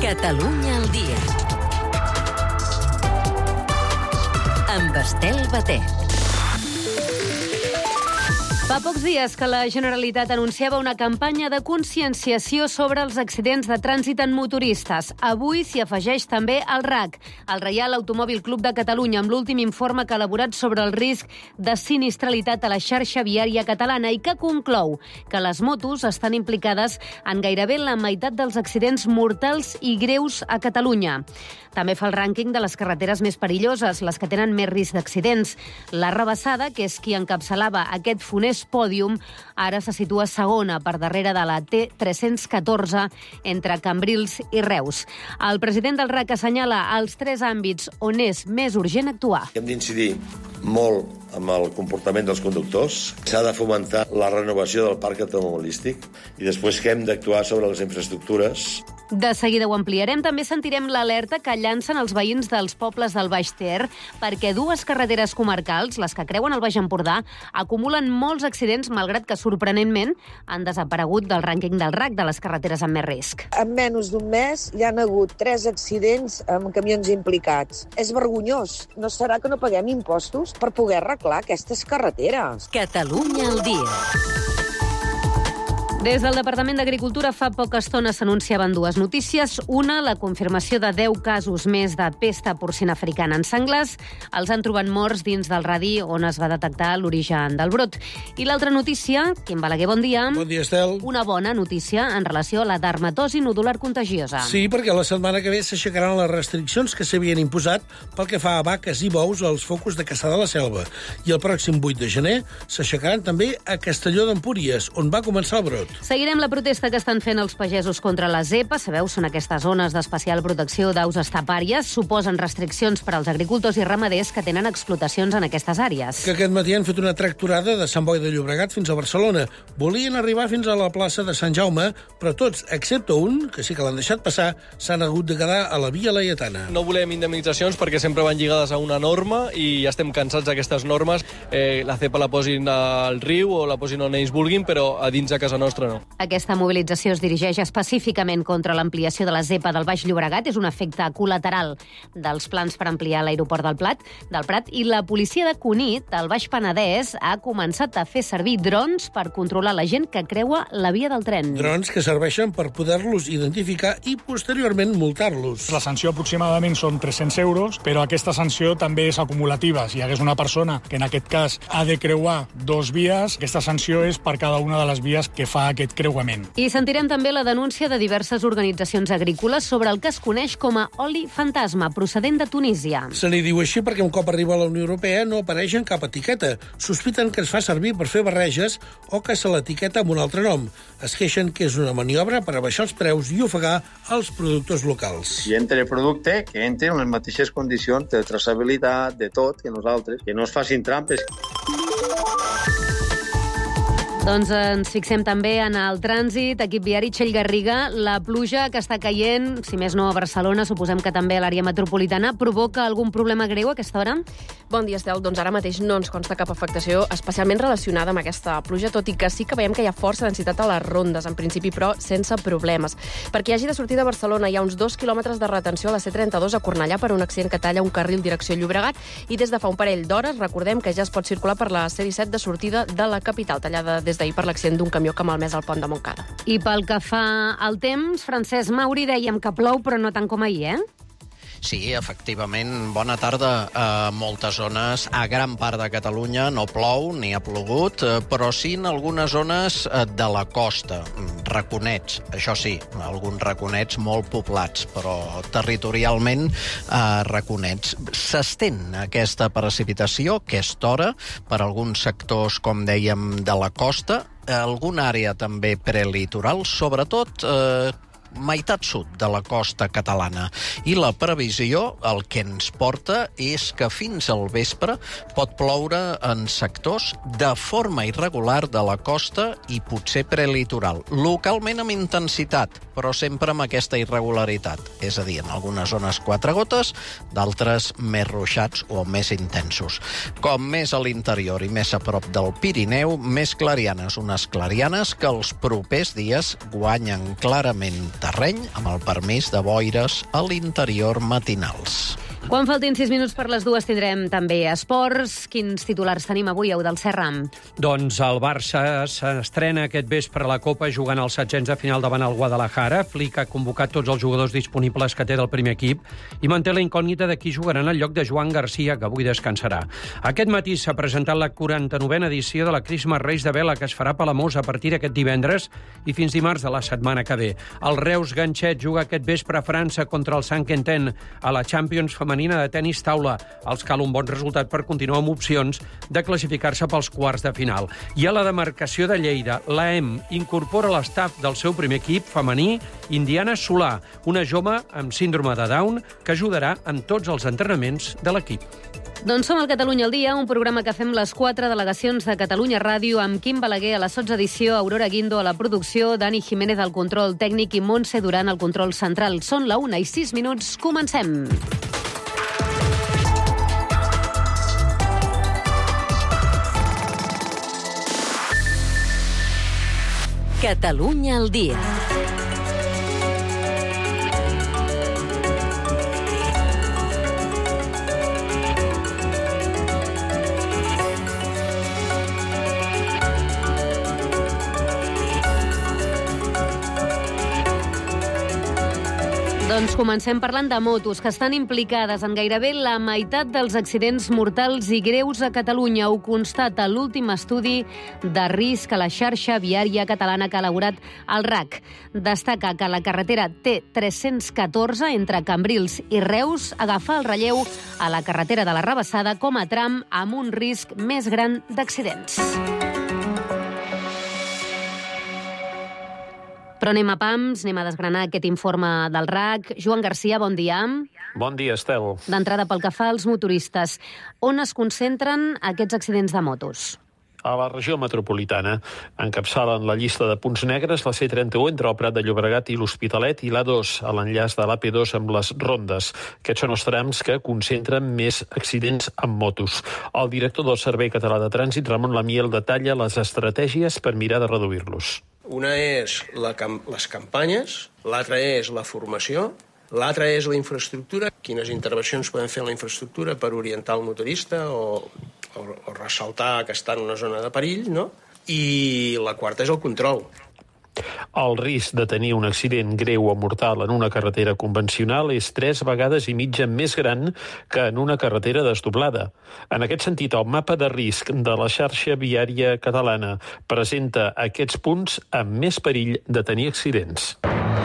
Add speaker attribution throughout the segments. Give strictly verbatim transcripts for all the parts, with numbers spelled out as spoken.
Speaker 1: Catalunya al dia. Amb Estel Batet. Fa pocs dies que la Generalitat anunciava una campanya de conscienciació sobre els accidents de trànsit en motoristes. Avui s'hi afegeix també el R A C, el Reial Automòbil Club de Catalunya, amb l'últim informe que ha elaborat sobre el risc de sinistralitat a la xarxa viària catalana i que conclou que les motos estan implicades en gairebé la meitat dels accidents mortals i greus a Catalunya. També fa el rànquing de les carreteres més perilloses, les que tenen més risc d'accidents. La Rabassada, que és qui encapçalava aquest funest pòdium, ara se situa segona per darrere de la T tres-cents catorze entre Cambrils i Reus. El president del R A C assenyala els tres àmbits on és més urgent actuar.
Speaker 2: Hem d'incidir molt amb el comportament dels conductors. S'ha de fomentar la renovació del parc automobilístic i després que hem d'actuar sobre les infraestructures.
Speaker 1: De seguida ho ampliarem. També sentirem l'alerta que llancen els veïns dels pobles del Baix Ter perquè dues carreteres comarcals, les que creuen el Baix Empordà, acumulen molts accidents, malgrat que, sorprenentment, han desaparegut del rànquing del R A C de les carreteres amb més risc.
Speaker 3: En menys d'un mes hi han hagut tres accidents amb camions implicats. És vergonyós. No serà que no paguem impostos per poder arreglar aquestes carreteres?
Speaker 1: Catalunya al dia. Des del Departament d'Agricultura fa poca estona s'anunciaven dues notícies. Una, la confirmació de deu casos més de pesta porcina africana en senglars. Els han trobat morts dins del radi on es va detectar l'origen del brot. I l'altra notícia, Quim Balaguer, bon dia.
Speaker 4: Bon dia, Estel.
Speaker 1: Una bona notícia en relació a la dermatosi nodular contagiosa.
Speaker 4: Sí, perquè la setmana que ve s'aixecaran les restriccions que s'havien imposat pel que fa a vaques i bous als focus de Caçà de la Selva. I el pròxim vuit de gener s'aixecaran també a Castelló d'Empúries, on va començar el brot.
Speaker 1: Seguirem la protesta que estan fent els pagesos contra la zepa. Sabeu, són aquestes zones d'especial protecció d'aus estepàries. Suposen restriccions per als agricultors i ramaders que tenen explotacions en aquestes àrees.
Speaker 4: Que aquest matí han fet una tractorada de Sant Boi de Llobregat fins a Barcelona. Volien arribar fins a la plaça de Sant Jaume, però tots, excepte un, que sí que l'han deixat passar, s'han hagut de quedar a la Via Laietana.
Speaker 5: No volem indemnitzacions perquè sempre van lligades a una norma i ja estem cansats d'aquestes normes. Eh, la zepa la posin al riu o la posin on ells vulguin, però a dins de casa nostra no.
Speaker 1: Aquesta mobilització es dirigeix específicament contra l'ampliació de la zepa del Baix Llobregat. És un efecte col·lateral dels plans per ampliar l'aeroport del Prat, del Prat. I la policia de Cunit, al Baix Penedès, ha començat a fer servir drons per controlar la gent que creua la via del tren.
Speaker 4: Drons que serveixen per poder-los identificar i, posteriorment, multar-los.
Speaker 6: La sanció aproximadament són tres-cents euros, però aquesta sanció també és acumulativa. Si hi hagués una persona que, en aquest cas, ha de creuar dos vies, aquesta sanció és per cada una de les vies que fa aquest creuament.
Speaker 1: I sentirem també la denúncia de diverses organitzacions agrícoles sobre el que es coneix com a oli fantasma, procedent de Tunísia.
Speaker 4: Se n'hi diu així perquè un cop arriba a la Unió Europea no apareix en cap etiqueta. Sospiten que es fa servir per fer barreges o que se l'etiqueta amb un altre nom. Es queixen que és una maniobra per abaixar els preus i ofegar els productors locals.
Speaker 7: Si entra el producte, que entri en les mateixes condicions de traçabilitat, de tot, que nosaltres, que no es facin trampes.
Speaker 1: Doncs ens fixem també en el trànsit. Equip viari, Txell Garriga. La pluja que està caient, si més no a Barcelona, suposem que també a l'àrea metropolitana, provoca algun problema greu a aquesta hora?
Speaker 8: Bon dia, Estel. Doncs ara mateix no ens consta cap afectació especialment relacionada amb aquesta pluja, tot i que sí que veiem que hi ha força densitat a les rondes, en principi, però sense problemes. Per qui hagi de sortir de Barcelona hi ha uns dos quilòmetres de retenció a la C trenta-dos a Cornellà per un accident que talla un carril direcció Llobregat i des de fa un parell d'hores recordem que ja es pot circular per la C disset de sortida de la capital, tallada des d'ahir per l'accident d'un camió que ha malmès el pont de Montcada.
Speaker 1: I pel que fa al temps, Francesc Mauri, dèiem que plou, però no tant com ahir, eh?
Speaker 9: Sí, efectivament, bona tarda. A moltes zones, a gran part de Catalunya, no plou ni ha plogut, però sí en algunes zones de la costa, raconets, això sí, alguns raconets molt poblats, però territorialment eh, raconets. S'estén aquesta precipitació, aquesta hora, per alguns sectors, com dèiem, de la costa, alguna àrea també prelitoral, sobretot eh, meitat sud de la costa catalana. I la previsió, el que ens porta, és que fins al vespre pot ploure en sectors de forma irregular de la costa i potser prelitoral. Localment amb intensitat, però sempre amb aquesta irregularitat. És a dir, en algunes zones quatre gotes, d'altres més ruixats o més intensos. Com més a l'interior i més a prop del Pirineu, més clarianes. Unes clarianes que els propers dies guanyen clarament terreny, amb el permís de boires a l'interior matinals.
Speaker 1: Quan faltin sis minuts per les dues tindrem també esports. Quins titulars tenim avui, Eudald Serra?
Speaker 10: Doncs el Barça s'estrena aquest vespre a la Copa jugant als setzents de final davant el Guadalajara. Flick ha convocat tots els jugadors disponibles que té del primer equip i manté la incògnita de qui jugarà en el lloc de Joan Garcia, que avui descansarà. Aquest matí s'ha presentat la quaranta-novena edició de la Crisma Reis de Vela, que es farà a Palamós a partir d'aquest divendres i fins dimarts de la setmana que ve. El Reus Ganxet juga aquest vespre a França contra el Saint-Quentin a la Champions femenina de tenis taula. Els cal un bon resultat per continuar amb opcions de classificar-se pels quarts de final. I a la demarcació de Lleida, l'A E M incorpora a l'estaf del seu primer equip femení Indiana Solà, una jove amb síndrome de Down que ajudarà en tots els entrenaments de l'equip.
Speaker 1: Doncs som al Catalunya al dia, un programa que fem les quatre delegacions de Catalunya Ràdio amb Quim Balaguer a la sotsedició, Aurora Guindo a la producció, Dani Jiménez al control tècnic i Montse Duran al control central. Són la una i sis minuts, comencem.
Speaker 11: Catalunya al dia.
Speaker 1: Doncs comencem parlant de motos, que estan implicades en gairebé la meitat dels accidents mortals i greus a Catalunya. Ho constata l'últim estudi de risc a la xarxa viària catalana que ha elaborat el R A C. Destaca que la carretera T tres-cents catorze entre Cambrils i Reus agafa el relleu a la carretera de la Rabassada com a tram amb un risc més gran d'accidents. Però anem a pams, anem a desgranar aquest informe del R A C. Joan Garcia, bon dia.
Speaker 12: Bon dia, Estel.
Speaker 1: D'entrada, pel que fa als motoristes, on es concentren aquests accidents de motos?
Speaker 12: A la regió metropolitana encapçalen la llista de punts negres la C trenta-u entre el Prat de Llobregat i l'Hospitalet i l'A dos, a l'enllaç de l'A P dos amb les rondes. Aquests són els trams que concentren més accidents amb motos. El director del Servei Català de Trànsit, Ramon Lamiel, detalla les estratègies per mirar de reduir-los.
Speaker 13: Una és la cam- les campanyes, l'altra és la formació, l'altra és la infraestructura, quines intervencions podem fer en la infraestructura per orientar el motorista o, o, o ressaltar que està en una zona de perill, no? I la quarta és el control.
Speaker 12: El risc de tenir un accident greu o mortal en una carretera convencional és tres vegades i mitja més gran que en una carretera desdoblada. En aquest sentit, el mapa de risc de la xarxa viària catalana presenta aquests punts amb més perill de tenir accidents.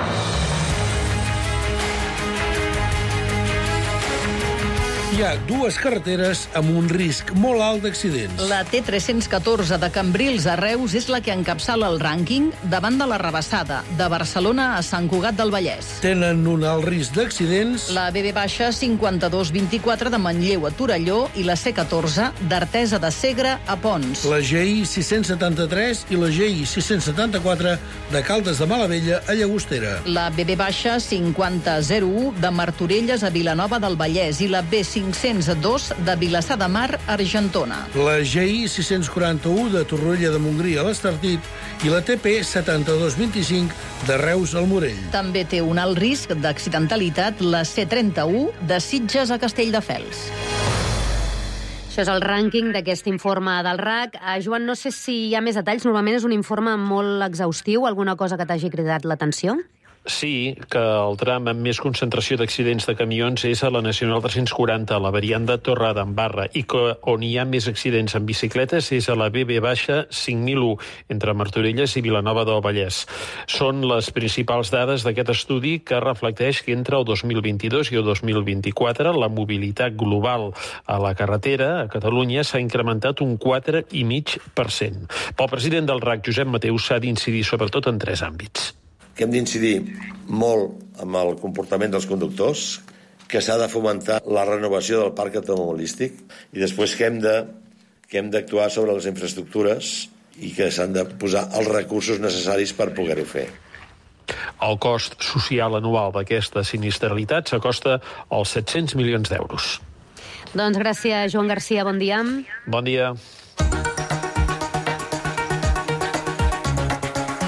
Speaker 4: Hi ha dues carreteres amb un risc molt alt d'accidents.
Speaker 14: La T tres-cents catorze de Cambrils a Reus és la que encapçala el rànquing davant de la Rabassada, de Barcelona a Sant Cugat del Vallès.
Speaker 4: Tenen un alt risc d'accidents
Speaker 14: La B B cinquanta-dos vint-i-quatre de Manlleu a Torelló i la C catorze d'Artesa de Segre a Pons.
Speaker 4: la G I sis-cents setanta-tres i la G I sis-cents setanta-quatre de Caldes de Malavella a Llagostera.
Speaker 14: La B B cinquanta zero u de Martorelles a Vilanova del Vallès i la B cinc-cents dos de Vilassar de Mar a Argentona.
Speaker 4: La G I sis-cents quaranta-u de Torroella de Montgrí a l'Estartit i la T P setanta-dos vint-i-cinc de Reus al Morell.
Speaker 14: També té un alt risc d'accidentalitat la C trenta-u de Sitges a Castelldefels.
Speaker 1: Això és el rànquing d'aquest informe del R A C. Uh, Joan, no sé si hi ha més detalls. Normalment és un informe molt exhaustiu. Alguna cosa que t'hagi cridat l'atenció?
Speaker 12: Sí, que el tram amb més concentració d'accidents de camions és a la Nacional tres-cents quaranta, la variant de Torredembarra, i que on hi ha més accidents amb bicicletes és a la B B cinc mil u, entre Martorelles i Vilanova del Vallès. Són les principals dades d'aquest estudi que reflecteix que entre el dos mil vint-i-dos i el dos mil vint-i-quatre la mobilitat global a la carretera a Catalunya s'ha incrementat un quatre coma cinc per cent. Pel president del R A C, Josep Mateu, s'ha d'incidir sobretot en tres àmbits.
Speaker 2: Que hem d'incidir molt amb el comportament dels conductors, que s'ha de fomentar la renovació del parc automobilístic i després que hem de que hem d'actuar sobre les infraestructures i que s'han de posar els recursos necessaris per poder-ho fer.
Speaker 12: El cost social anual d'aquesta sinistralitat s'acosta als set-cents milions d'euros.
Speaker 1: Doncs gràcies, Joan Garcia. Bon dia.
Speaker 12: Bon dia.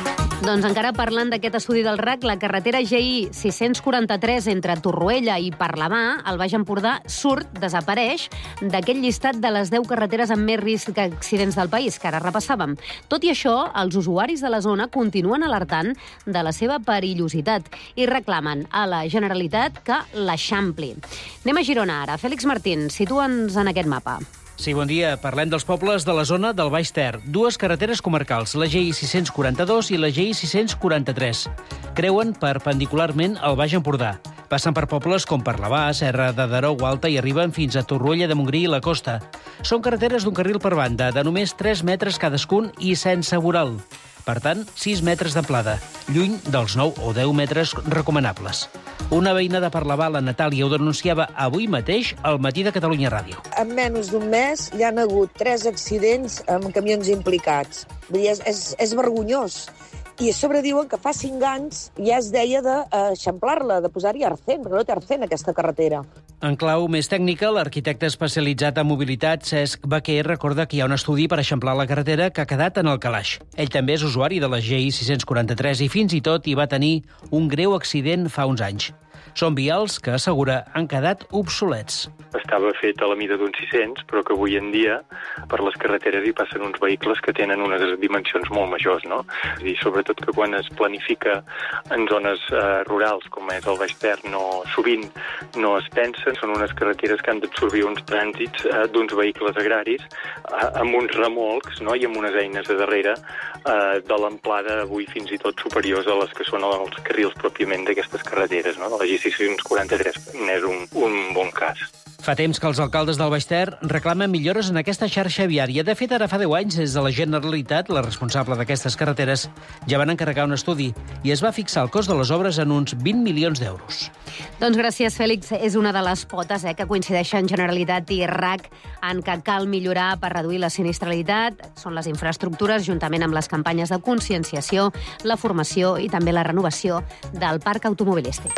Speaker 1: Doncs encara parlant d'aquest estudi del R A C, la carretera G I sis-cents quaranta-tres entre Torroella i Parlavà, al Baix Empordà, surt, desapareix, d'aquest llistat de les deu carreteres amb més risc d'accidents del país, que ara repassàvem. Tot i això, els usuaris de la zona continuen alertant de la seva perillositat i reclamen a la Generalitat que l'eixampli. Anem a Girona ara. Fèlix Martín, situa'ns en aquest mapa.
Speaker 15: Sí, bon dia. Parlem dels pobles de la zona del Baix Ter. Dues carreteres comarcals, la G I sis-cents quaranta-dos i la G I sis-cents quaranta-tres. Creuen perpendicularment al Baix Empordà. Passen per pobles com Parlavà, Serra de Daró, Gualta i arriben fins a Torroella de Montgrí i la Costa. Són carreteres d'un carril per banda, de només tres metres cadascun i sense voral. Per tant, sis metres d'amplada, lluny dels nou o deu metres recomanables. Una veïna de Parlavà, la Natàlia, ho denunciava avui mateix al Matí de Catalunya Ràdio.
Speaker 3: En menys d'un mes hi han hagut tres accidents amb camions implicats. Vull dir, és, és, és vergonyós. I a sobre diuen que fa cinc anys ja es deia d'eixamplar-la, de posar-hi arcén, perquè no té arcén aquesta carretera.
Speaker 15: En clau més tècnica, l'arquitecte especialitzat en mobilitat, Cesc Baquer, recorda que hi ha un estudi per eixamplar la carretera que ha quedat en el calaix. Ell també és usuari de la G I sis-cents quaranta-tres i fins i tot hi va tenir un greu accident fa uns anys. Són vials que, assegura, han quedat obsolets.
Speaker 16: Estava fet a la mida d'un sis-cents, però que avui en dia per les carreteres hi passen uns vehicles que tenen unes dimensions molt majors, no? I sobretot que quan es planifica en zones eh, rurals, com és el Baix Ter, no, sovint no es pensen. Són unes carreteres que han d'absorbir uns trànsits eh, d'uns vehicles agraris eh, amb uns remolcs, no? I amb unes eines de darrere eh, de l'amplada avui fins i tot superiors a les que són els carrils pròpiament d'aquestes carreteres, no? De la G I sis-cents quaranta-tres n'és un, un bon cas.
Speaker 15: Fa temps que els alcaldes del Baix Ter reclamen millores en aquesta xarxa viària. De fet, ara fa deu anys, des de la Generalitat, la responsable d'aquestes carreteres, ja van encarregar un estudi i es va fixar el cost de les obres en uns vint milions d'euros.
Speaker 1: Doncs gràcies, Fèlix. És una de les potes eh, que coincideixen Generalitat i R A C en que cal millorar per reduir la sinistralitat. Són les infraestructures, juntament amb les campanyes de conscienciació, la formació i també la renovació del parc automobilístic.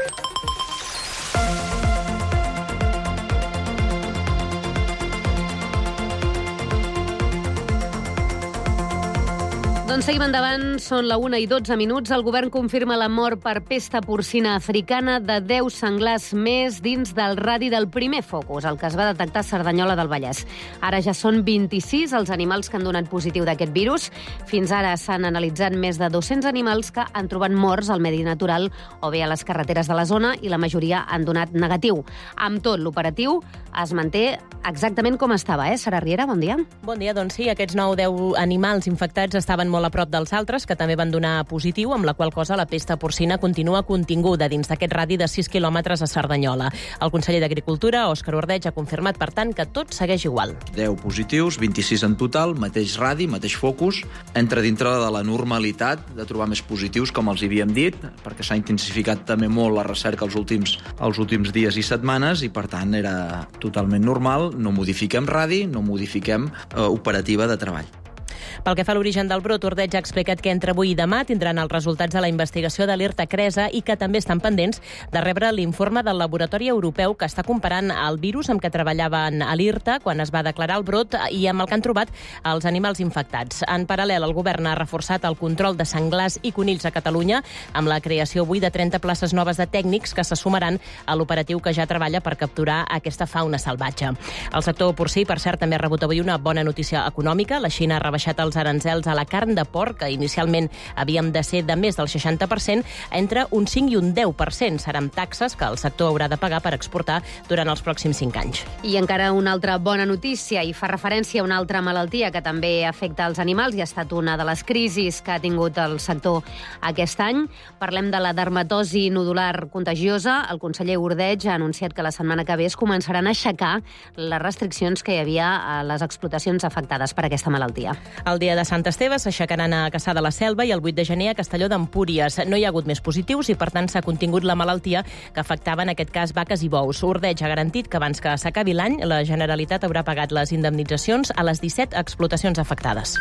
Speaker 1: Doncs seguim endavant, són la una i dotze minuts. El govern confirma la mort per pesta porcina africana de deu senglars més dins del radi del primer focus, el que es va detectar a Cerdanyola del Vallès. Ara ja són vint-i-sis els animals que han donat positiu d'aquest virus. Fins ara s'han analitzat més de dos-cents animals que han trobat morts al medi natural o bé a les carreteres de la zona i la majoria han donat negatiu. Amb tot, l'operatiu es manté exactament com estava, eh? Sara Riera, bon dia.
Speaker 17: Bon dia, doncs sí, aquests nou deu animals infectats estaven molt a prop dels altres, que també van donar positiu, amb la qual cosa la pesta porcina continua continguda dins d'aquest radi de sis quilòmetres a Cerdanyola. El conseller d'Agricultura, Òscar Ordeig, ha confirmat, per tant, que tot segueix igual.
Speaker 18: deu positius, vint-i-sis en total, mateix radi, mateix focus. Entra dintre de la normalitat de trobar més positius, com els havíem dit, perquè s'ha intensificat també molt la recerca els últims, els últims dies i setmanes i, per tant, era totalment normal. No modifiquem radi, no modifiquem eh, operativa de treball.
Speaker 17: Pel que fa a l'origen del brot, Ordeig ha explicat que entre avui i demà tindran els resultats de la investigació de l'IRTA Cresa i que també estan pendents de rebre l'informe del laboratori europeu que està comparant el virus amb què treballaven a l'IRTA quan es va declarar el brot i amb el que han trobat els animals infectats. En paral·lel, el govern ha reforçat el control de senglars i conills a Catalunya amb la creació avui de trenta places noves de tècnics que se sumaran a l'operatiu que ja treballa per capturar aquesta fauna salvatge. El sector porcí, per cert, també ha rebut avui una bona notícia econòmica. La Xina ha rebaixat els aranzels a la carn de porc, que inicialment havien de ser de més del seixanta per cent, entre un cinc i un deu per cent. Seran taxes que el sector haurà de pagar per exportar durant els pròxims cinc anys.
Speaker 1: I encara una altra bona notícia, i fa referència a una altra malaltia que també afecta els animals i ha estat una de les crisis que ha tingut el sector aquest any. Parlem de la dermatosi nodular contagiosa. El conseller Ordeig ha anunciat que la setmana que ve es començaran a aixecar les restriccions que hi havia a les explotacions afectades per aquesta malaltia.
Speaker 17: El dia de Sant Esteve s'aixecaran a Cassà de la Selva i el vuit de gener a Castelló d'Empúries. No hi ha hagut més positius i, per tant, s'ha contingut la malaltia que afectava, en aquest cas, vaques i bous. Ordeig ha garantit que abans que s'acabi l'any, la Generalitat haurà pagat les indemnitzacions a les disset explotacions afectades.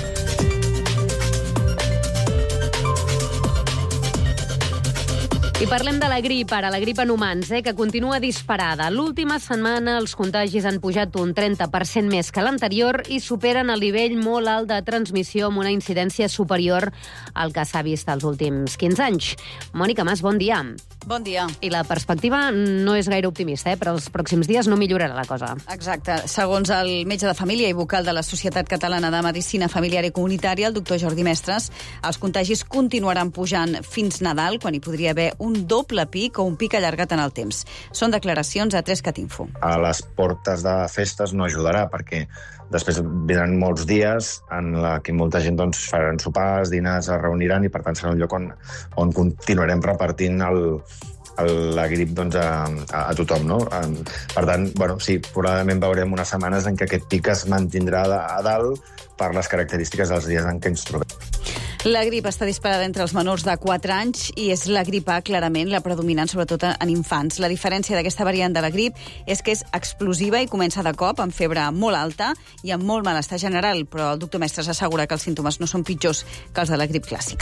Speaker 1: I per Parlem de la grip, ara, la grip en humans, eh, que continua disparada. L'última setmana els contagis han pujat un trenta per cent més que l'anterior i superen el nivell molt alt de transmissió amb una incidència superior al que s'ha vist els últims quinze anys. Mònica Mas, bon dia.
Speaker 19: Bon dia.
Speaker 1: I la perspectiva no és gaire optimista, eh, però els pròxims dies no millorarà la cosa.
Speaker 19: Exacte. Segons el metge de família i vocal de la Societat Catalana de Medicina Familiar i Comunitària, el doctor Jordi Mestres, els contagis continuaran pujant fins Nadal, quan hi podria haver un doble pic o un pic allargat en el temps. Són declaracions a tres cat info.
Speaker 20: A les portes de festes no ajudarà, perquè després vindran molts dies en la que molta gent doncs, faran sopars, dinars, es reuniran i per tant serà un lloc on, on continuarem repartint el, el, la grip doncs, a, a, a tothom. No? Per tant, bueno, sí, probablement veurem unes setmanes en què aquest pic es mantindrà a dalt per les característiques dels dies en què ens trobem.
Speaker 19: La grip està disparada entre els menors de quatre anys i és la grip A, clarament, la predominant, sobretot en infants. La diferència d'aquesta variant de la grip és que és explosiva i comença de cop amb febre molt alta i amb molt malestar general, però el doctor Mestres assegura que els símptomes no són pitjors que els de la grip clàssica.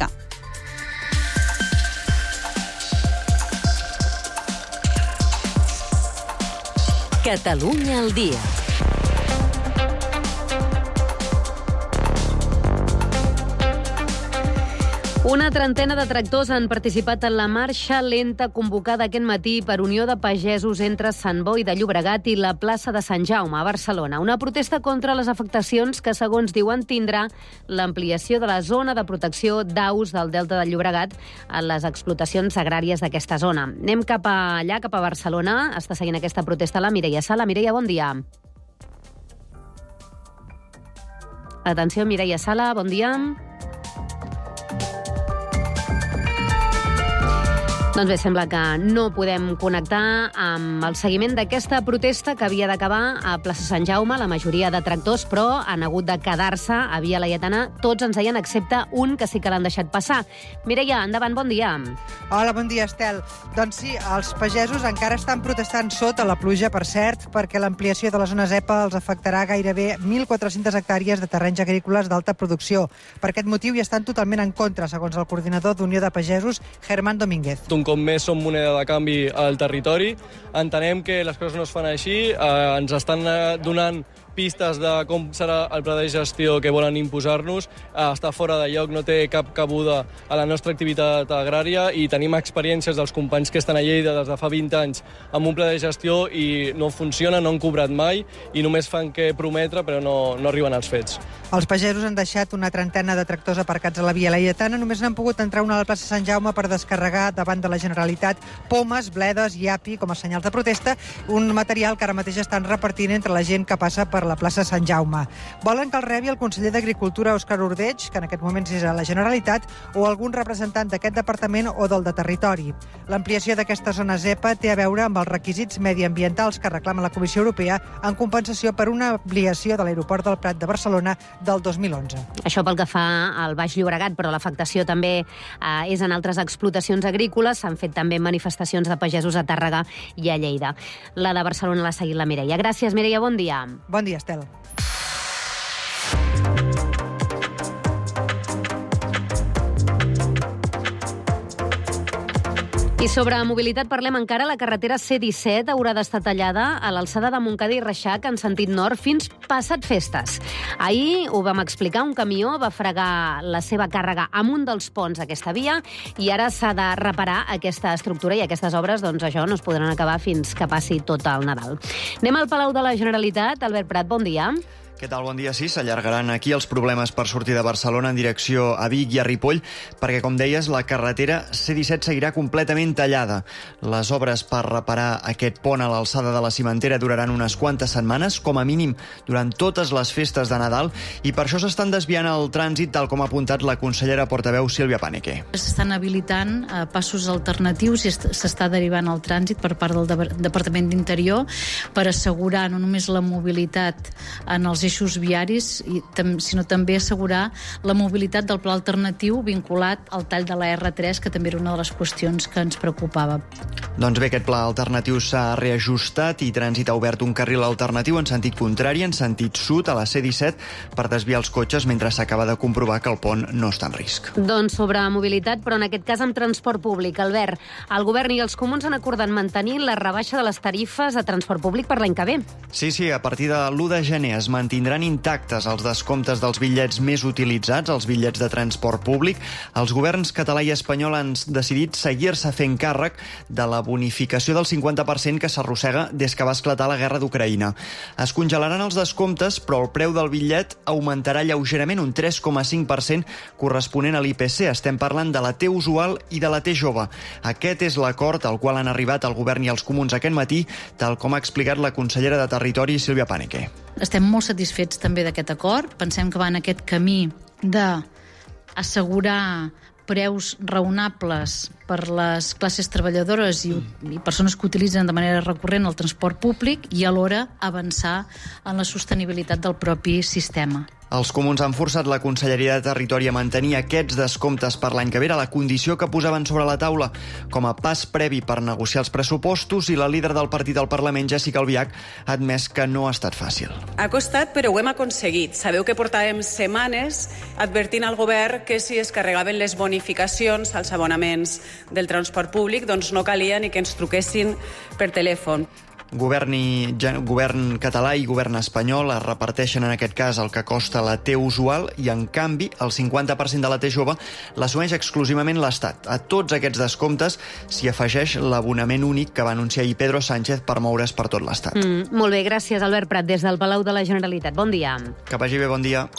Speaker 11: Catalunya al dia.
Speaker 1: Una trentena de tractors han participat en la marxa lenta convocada aquest matí per Unió de Pagesos entre Sant Boi de Llobregat i la plaça de Sant Jaume, a Barcelona. Una protesta contra les afectacions que, segons diuen, tindrà l'ampliació de la zona de protecció d'aus del Delta del Llobregat a les explotacions agràries d'aquesta zona. Anem cap allà, cap a Barcelona. Està seguint aquesta protesta la Mireia Sala. Mireia, bon dia. Atenció, Mireia Sala, bon dia. Doncs bé, sembla que no podem connectar amb el seguiment d'aquesta protesta que havia d'acabar a plaça Sant Jaume. La majoria de tractors, però, han hagut de quedar-se a Via Laietana. Tots ens deien, excepte un que sí que l'han deixat passar. Mireia, endavant, bon dia.
Speaker 21: Hola, bon dia, Estel. Doncs sí, els pagesos encara estan protestant sota la pluja, per cert, perquè l'ampliació de la zona ZEPA els afectarà gairebé mil quatre-centes hectàrees de terrenys agrícoles d'alta producció. Per aquest motiu hi estan totalment en contra, segons el coordinador d'Unió de Pagesos, Germán Domínguez.
Speaker 5: Un cop més som moneda de canvi al territori. Entenem que les coses no es fan així, eh, ens estan donant pistes de com serà el pla de gestió que volen imposar-nos. Està fora de lloc, no té cap cabuda a la nostra activitat agrària i tenim experiències dels companys que estan a Lleida des de fa vint anys amb un pla de gestió i no funciona, no han cobrat mai i només fan que prometre però no, no arriben als fets.
Speaker 21: Els pagesos han deixat una trentena de tractors aparcats a la Via Laietana. Només n'han pogut entrar una a la plaça Sant Jaume per descarregar davant de la Generalitat pomes, bledes i api com a senyals de protesta, un material que ara mateix estan repartint entre la gent que passa per la plaça Sant Jaume. Volen que el rebi el conseller d'Agricultura, Òscar Ordeig, que en aquest moment és a la Generalitat, o algun representant d'aquest departament o del de Territori. L'ampliació d'aquesta zona ZEPA té a veure amb els requisits mediambientals que reclama la Comissió Europea en compensació per una ampliació de l'aeroport del Prat de Barcelona del dos mil onze.
Speaker 1: Això pel que fa al Baix Llobregat, però l'afectació també eh, és en altres explotacions agrícoles. S'han fet també manifestacions de pagesos a Tàrrega i a Lleida. La de Barcelona l'ha seguit la Mireia. Gràcies, Mireia, bon dia.
Speaker 21: Bon dia, Estel.
Speaker 1: I sobre mobilitat parlem encara. La carretera C disset haurà d'estar tallada a l'alçada de Montcada i Reixac en sentit nord fins passat festes. Ahir ho vam explicar, un camió va fregar la seva càrrega amunt dels ponts d'aquesta via i ara s'ha de reparar aquesta estructura i aquestes obres, doncs això, no es podran acabar fins que passi tot el Nadal. Anem al Palau de la Generalitat. Albert Prat, bon dia.
Speaker 22: Què tal? Bon dia. Sí, s'allargaran aquí els problemes per sortir de Barcelona en direcció a Vic i a Ripoll, perquè, com deies, la carretera C disset seguirà completament tallada. Les obres per reparar aquest pont a l'alçada de la cimentera duraran unes quantes setmanes, com a mínim durant totes les festes de Nadal, i per això s'estan desviant el trànsit, tal com ha apuntat la consellera portaveu Sílvia Paneque.
Speaker 23: S'estan habilitant eh, passos alternatius i s'està derivant el trànsit per part del Departament d'Interior per assegurar no només la mobilitat en els eixos viaris, i tam, sinó també assegurar la mobilitat del pla alternatiu vinculat al tall de la erre tres, que també era una de les qüestions que ens preocupava.
Speaker 22: Doncs bé, aquest pla alternatiu s'ha reajustat i Trànsit ha obert un carril alternatiu en sentit contrari, en sentit sud, a la ce disset, per desviar els cotxes mentre s'acaba de comprovar que el pont no està en risc.
Speaker 1: Doncs sobre mobilitat, però en aquest cas amb transport públic. Albert, el govern i els comuns han acordat mantenir la rebaixa de les tarifes de transport públic per l'any que ve.
Speaker 22: Sí, sí, a partir de l'u de gener es mantindran intactes els descomptes dels bitllets més utilitzats, els bitllets de transport públic. Els governs català i espanyol han decidit seguir-se fent càrrec de la bonificació del cinquanta per cent que s'arrossega des que va esclatar la guerra d'Ucraïna. Es congelaran els descomptes, però el preu del bitllet augmentarà lleugerament un tres coma cinc per cent corresponent a l'I P C. Estem parlant de la T usual i de la T jove. Aquest és l'acord al qual han arribat el govern i els comuns aquest matí, tal com ha explicat la consellera de Territori, Sílvia Paneque.
Speaker 23: Estem molt satisfets també d'aquest acord. Pensem que va en aquest camí d'assegurar preus raonables per les classes treballadores i, i persones que utilitzen de manera recurrent el transport públic i alhora avançar en la sostenibilitat del propi sistema.
Speaker 22: Els comuns han forçat la Conselleria de Territori a mantenir aquests descomptes per l'any que ve, a la condició que posaven sobre la taula com a pas previ per negociar els pressupostos, i la líder del partit al Parlament, Jessica Albiach, ha admès que no ha estat fàcil.
Speaker 6: Ha costat, però ho hem aconseguit. Sabeu que portàvem setmanes advertint al govern que si es carregaven les bonificacions als abonaments del transport públic, doncs no calia ni que ens truquessin per telèfon.
Speaker 22: Govern, i, govern català i govern espanyol es reparteixen en aquest cas el que costa la T usual i, en canvi, el cinquanta per cent de la T jove l'assumeix exclusivament l'Estat. A tots aquests descomptes s'hi afegeix l'abonament únic que va anunciar ahir Pedro Sánchez per moure's per tot l'Estat.
Speaker 1: Mm, molt bé, gràcies, Albert Prat, des del Palau de la Generalitat. Bon dia.
Speaker 22: Que vagi bé, bon dia.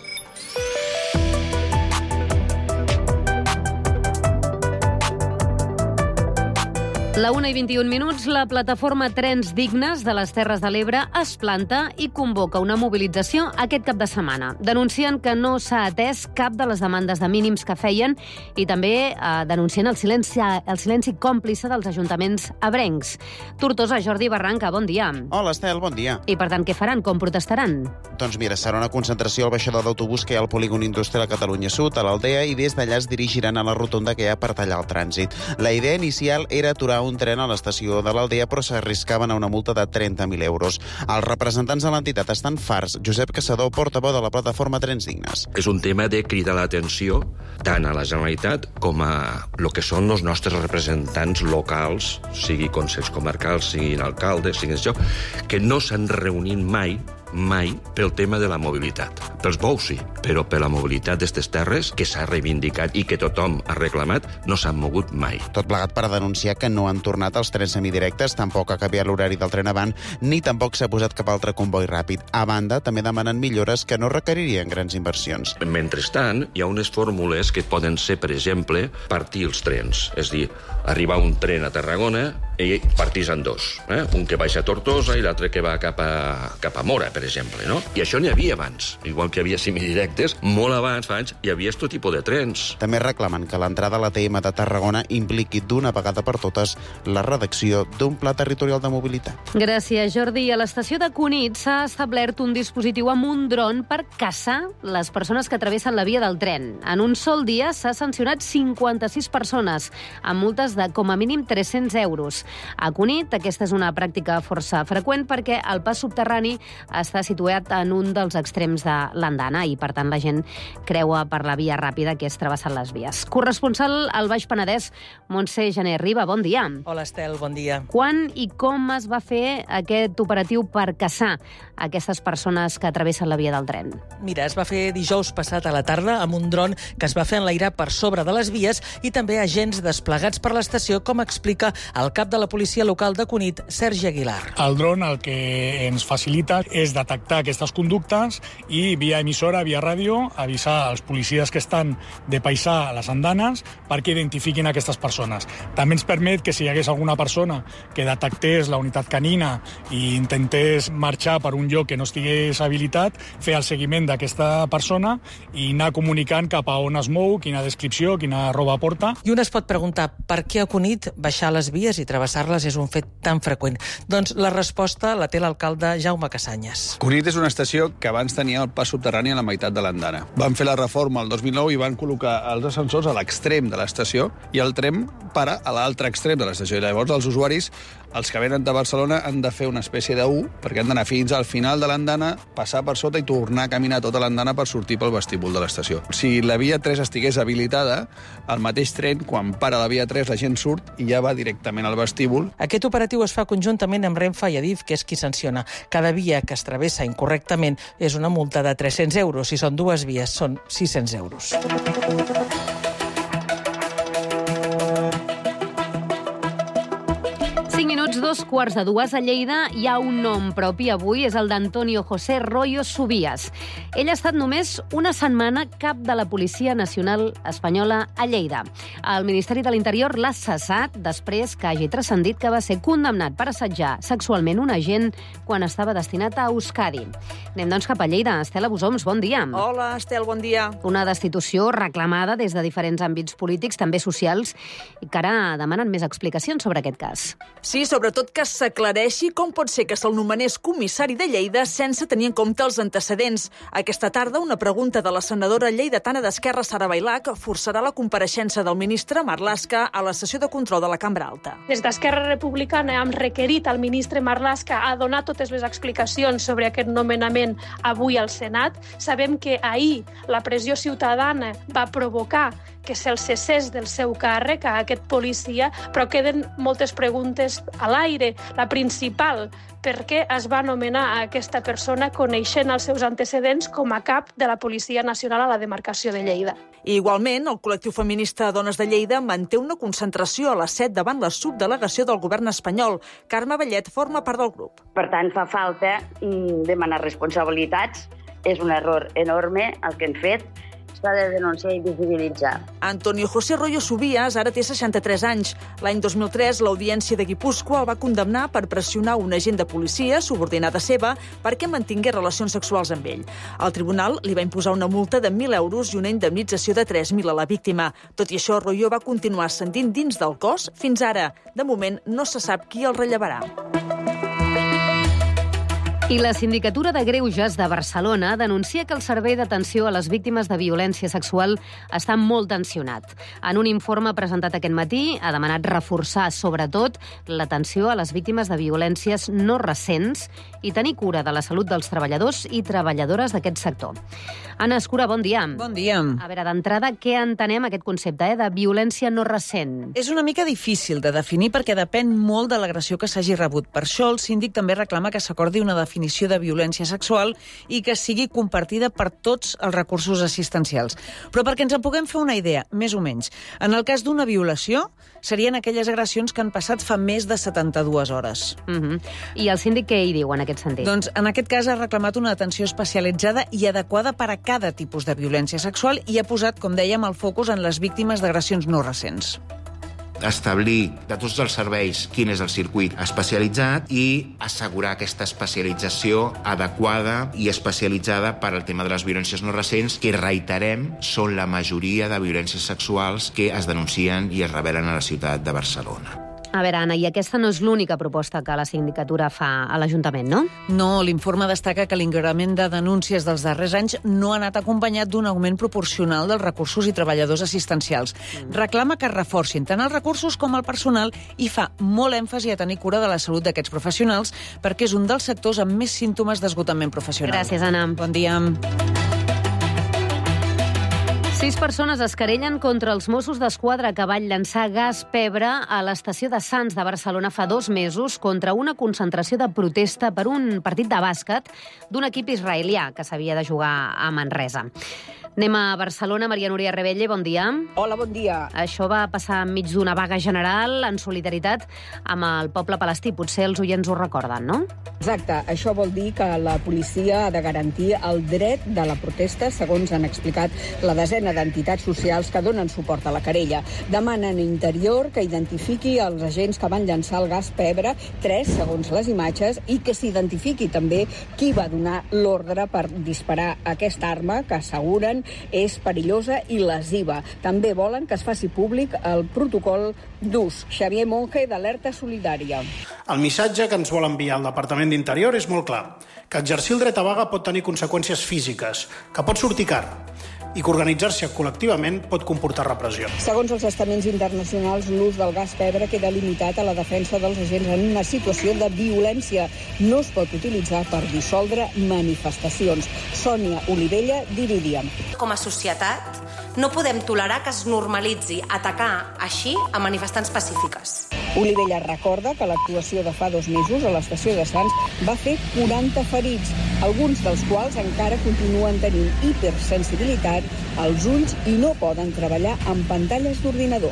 Speaker 1: La una i vint-i-un minuts, la plataforma Trens Dignes de les Terres de l'Ebre es planta i convoca una mobilització aquest cap de setmana. Denuncien que no s'ha atès cap de les demandes de mínims que feien i també eh, denuncien el silenci, el silenci còmplice dels ajuntaments ebrencs. Tortosa, Jordi Barranca, bon dia.
Speaker 7: Hola, Estel, bon dia.
Speaker 1: I per tant, què faran? Com protestaran?
Speaker 7: Doncs mira, serà una concentració al baixador d'autobús que hi ha al polígon industrial Catalunya Sud, a l'Aldea, i des d'allà es dirigiran a la rotonda que hi ha per tallar el trànsit. La idea inicial era aturar un tren a l'estació de l'Aldea, però s'arriscaven a una multa de trenta mil euros. Els representants de l'entitat estan farts. Josep Caçador, portaveu de la plataforma Trens Dignes.
Speaker 8: És un tema de cridar l'atenció tant a la Generalitat com a lo que són els nostres representants locals, sigui consells comarcals, siguin alcaldes, siguin això, que no s'han reunit mai mai pel tema de la mobilitat. Pels bous sí, però per la mobilitat d'aquestes terres, que s'ha reivindicat i que tothom ha reclamat, no s'han mogut mai.
Speaker 7: Tot plegat per denunciar que no han tornat els trens semidirectes, tampoc ha canviat l'horari del tren avant, ni tampoc s'ha posat cap altre comboi ràpid. A banda, també demanen millores que no requeririen grans inversions.
Speaker 8: Mentrestant, hi ha unes fórmules que poden ser, per exemple, partir els trens. És dir, arribar un tren a Tarragona i partís en dos. Eh? Un que baixa a Tortosa i l'altre que va cap a, cap a Mora, per exemple, no? I això n'hi havia abans. Igual que hi havia semidirectes, molt abans, fa anys, hi havia aquest tipus de trens.
Speaker 7: També reclamen que l'entrada a l'A T M de Tarragona impliqui d'una vegada per totes la redacció d'un pla territorial de mobilitat.
Speaker 1: Gràcies, Jordi. A l'estació de Cunit s'ha establert un dispositiu amb un dron per caçar les persones que travessen la via del tren. En un sol dia s'ha sancionat cinquanta-sis persones, amb multes de com a mínim tres-cents euros. A Cunit, aquesta és una pràctica força freqüent perquè el pas subterrani està situat en un dels extrems de l'andana i, per tant, la gent creua per la via ràpida que és travessant les vies. Corresponsal al Baix Penedès, Montse Jané Riba, bon dia.
Speaker 24: Hola, Estel, bon dia.
Speaker 1: Quan i com es va fer aquest operatiu per caçar aquestes persones que travessen la via del tren?
Speaker 24: Mira, es va fer dijous passat a la tarda amb un dron que es va fer enlairar per sobre de les vies i també agents desplegats per l'estació, com explica el cap de la policia local de Cunit, Sergi Aguilar.
Speaker 25: El dron el que ens facilita és detectar aquestes conductes i via emissora, via ràdio, avisar als policies que estan de paisà a les andanes perquè identifiquin aquestes persones. També ens permet que si hi hagués alguna persona que detectés la unitat canina i intentés marxar per un lloc que no estigués habilitat, fer el seguiment d'aquesta persona i anar comunicant cap a on es mou, quina descripció, quina roba porta.
Speaker 24: I un es pot preguntar per què a Cunit baixar les vies i travessar travessar-les és un fet tan freqüent. Doncs la resposta la té l'alcalde Jaume Casanyes.
Speaker 4: Cunit és una estació que abans tenia el pas subterrani a la meitat de l'andana. Van fer la reforma el dos mil nou i van col·locar els ascensors a l'extrem de l'estació i el tren para a l'altre extrem de l'estació. I llavors els usuaris, els que venen de Barcelona, han de fer una espècie de U perquè han d'anar fins al final de l'andana, passar per sota i tornar a caminar tota l'andana per sortir pel vestíbul de l'estació. Si la via tres estigués habilitada, el mateix tren, quan para la via tres, la gent surt i ja va directament al vestíbul.
Speaker 24: Aquest operatiu es fa conjuntament amb Renfe i Adif, que és qui sanciona. Cada via que es travessa incorrectament és una multa de tres-cents euros. Si són dues vies, són sis-cents euros.
Speaker 1: Dos quarts de dues a Lleida hi ha un nom propi avui, és el d'Antonio José Royo Subías. Ell ha estat només una setmana cap de la Policia Nacional Espanyola a Lleida. El Ministeri de l'Interior l'ha cessat després que hagi transcendit que va ser condemnat per assetjar sexualment un agent quan estava destinat a Euskadi. Anem doncs cap a Lleida. Estela Busoms, bon dia.
Speaker 9: Hola, Estel, bon dia.
Speaker 1: Una destitució reclamada des de diferents àmbits polítics, també socials, i que ara demanen més explicacions sobre aquest cas.
Speaker 9: Sí, sobretot que s'aclareixi com pot ser que se'l nomenés comissari de Lleida sense tenir en compte els antecedents. Aquesta tarda, una pregunta de la senadora lleidatana d'Esquerra, Sara Bailac, forçarà la compareixença del ministre Marlaska a la sessió de control de la Cambra Alta.
Speaker 10: Des d'Esquerra Republicana hem requerit al ministre Marlaska a donar totes les explicacions sobre aquest nomenament avui al Senat. Sabem que ahir la pressió ciutadana va provocar que se'l cessés del seu càrrec a aquest policia, però queden moltes preguntes a l'aire. La principal, per què es va nomenar a aquesta persona coneixent els seus antecedents com a cap de la Policia Nacional a la demarcació de Lleida.
Speaker 9: I igualment, el col·lectiu feminista Dones de Lleida manté una concentració a les set davant la subdelegació del govern espanyol. Carme Vallet forma part del grup.
Speaker 13: Per tant, fa falta demanar responsabilitats. És un error enorme el que han fet. S'ha de denunciar i visibilitzar.
Speaker 9: Antonio José Royo Subías ara té seixanta-tres anys. L'any dos mil tres, l'Audiència de Guipúscoa el va condemnar per pressionar un agent de policia subordinada seva perquè mantingués relacions sexuals amb ell. El tribunal li va imposar una multa de mil euros i una indemnització de tres mil a la víctima. Tot i això, Royo va continuar ascendint dins del cos fins ara. De moment, no se sap qui el rellevarà.
Speaker 1: I la Sindicatura de Greuges de Barcelona denuncia que el servei d'atenció a les víctimes de violència sexual està molt tensionat. En un informe presentat aquest matí ha demanat reforçar, sobretot, l'atenció a les víctimes de violències no recents i tenir cura de la salut dels treballadors i treballadores d'aquest sector. Anna Escura, bon dia.
Speaker 14: Bon dia.
Speaker 1: A veure, d'entrada, què entenem aquest concepte eh, de violència no recent?
Speaker 14: És una mica difícil de definir perquè depèn molt de l'agressió que s'hagi rebut. Per això el síndic també reclama que s'acordi una definició definició de violència sexual i que sigui compartida per tots els recursos assistencials. Però perquè ens en puguem fer una idea, més o menys, en el cas d'una violació, serien aquelles agressions que han passat fa més de setanta-dues hores.
Speaker 1: Uh-huh. I el síndic què hi diu en aquest sentit?
Speaker 14: Doncs en aquest cas ha reclamat una atenció especialitzada i adequada per a cada tipus de violència sexual i ha posat, com dèiem, el focus en les víctimes d'agressions no recents.
Speaker 26: Establir de tots els serveis quin és el circuit especialitzat i assegurar aquesta especialització adequada i especialitzada per al tema de les violències no recents, que reiterem són la majoria de violències sexuals que es denuncien i es revelen a la ciutat de Barcelona.
Speaker 1: A veure, Anna, i aquesta no és l'única proposta que la sindicatura fa a l'Ajuntament, no?
Speaker 14: No, l'informe destaca que l'increment de denúncies dels darrers anys no ha anat acompanyat d'un augment proporcional dels recursos i treballadors assistencials. Mm. Reclama que es reforcin tant els recursos com el personal i fa molt èmfasi a tenir cura de la salut d'aquests professionals perquè és un dels sectors amb més símptomes d'esgotament professional.
Speaker 1: Gràcies, Anna.
Speaker 14: Bon dia.
Speaker 1: Sis persones es querellen contra els Mossos d'Esquadra que van llançar gas pebre a l'estació de Sants de Barcelona fa dos mesos contra una concentració de protesta per un partit de bàsquet d'un equip israelià que s'havia de jugar a Manresa. Anem a Barcelona. Maria Núria Rebelle, bon dia.
Speaker 27: Hola, bon dia.
Speaker 1: Això va passar enmig d'una vaga general en solidaritat amb el poble palestí. Potser els oients ho recorden, no?
Speaker 27: Exacte. Això vol dir que la policia ha de garantir el dret de la protesta, segons han explicat la desena d'entitats socials que donen suport a la querella. Demanen a Interior que identifiqui els agents que van llançar el gas pebre, tres segons les imatges, i que s'identifiqui també qui va donar l'ordre per disparar aquesta arma, que asseguren és perillosa i lesiva. També volen que es faci públic el protocol d'ús. Xavier Monge, d'Alerta Solidària.
Speaker 2: El missatge que ens vol enviar el Departament d'Interior és molt clar, que exercir el dret a vaga pot tenir conseqüències físiques, que pot sortir car, i que organitzar-se col·lectivament pot comportar repressió.
Speaker 27: Segons els estaments internacionals, l'ús del gas pebre queda limitat a la defensa dels agents en una situació de violència. No es pot utilitzar per dissoldre manifestacions. Sònia Olivella, Dirídiam.
Speaker 3: Com a societat, no podem tolerar que es normalitzi atacar així a manifestants pacífiques.
Speaker 27: Olivella recorda que l'actuació de fa dos mesos a l'estació de Sants va fer quaranta ferits, alguns dels quals encara continuen tenint hipersensibilitat als ulls i no poden treballar amb pantalles d'ordinador.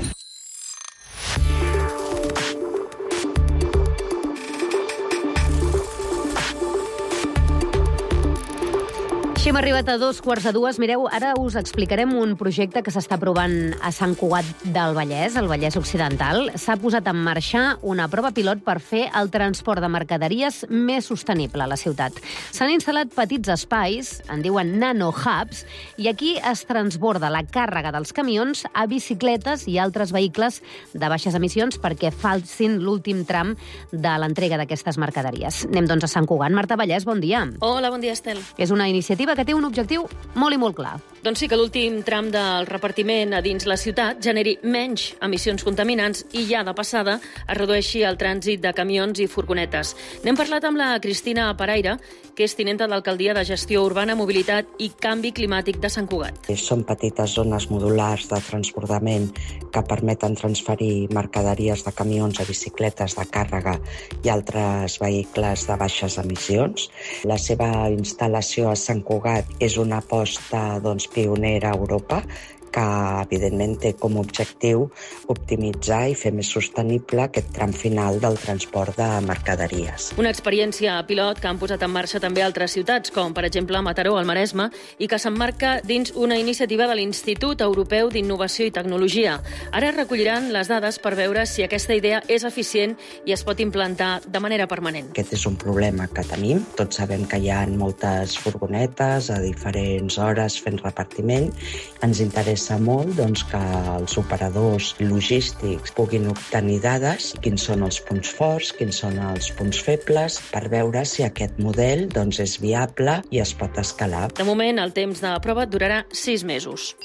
Speaker 1: Així hem arribat a dos quarts de dues. Mireu, ara us explicarem un projecte que s'està provant a Sant Cugat del Vallès, el Vallès Occidental. S'ha posat en marxa una prova pilot per fer el transport de mercaderies més sostenible a la ciutat. S'han instal·lat petits espais, en diuen nano-hubs, i aquí es transborda la càrrega dels camions a bicicletes i altres vehicles de baixes emissions perquè facin l'últim tram de l'entrega d'aquestes mercaderies. Anem doncs a Sant Cugat. Marta Vallès, bon dia.
Speaker 12: Hola, bon dia, Estel.
Speaker 1: És una iniciativa que té un objectiu molt i molt clar.
Speaker 12: Doncs sí, que l'últim tram del repartiment a dins la ciutat generi menys emissions contaminants i ja de passada es redueixi el trànsit de camions i furgonetes. N'hem parlat amb la Cristina Paraire, que és tinenta d'Alcaldia de Gestió Urbana, Mobilitat i Canvi Climàtic de Sant Cugat.
Speaker 15: Són petites zones modulars de transbordament que permeten transferir mercaderies de camions a bicicletes de càrrega i altres vehicles de baixes emissions. La seva instal·lació a Sant Cugat és una aposta doncs, pionera a Europa, que evidentment té com a objectiu optimitzar i fer més sostenible aquest tram final del transport de mercaderies.
Speaker 12: Una experiència pilot que han posat en marxa també altres ciutats, com per exemple Mataró, al Maresme, i que s'emmarca dins una iniciativa de l'Institut Europeu d'Innovació i Tecnologia. Ara recolliran les dades per veure si aquesta idea és eficient i es pot implantar de manera permanent.
Speaker 15: Aquest és un problema que tenim. Tots sabem que hi ha moltes furgonetes a diferents hores fent repartiment. Ens interessa molt doncs, que els operadors logístics puguin obtenir dades, quins són els punts forts, quins són els punts febles, per veure si aquest model doncs, és viable i es pot escalar.
Speaker 12: De moment, el temps de prova durarà sis mesos.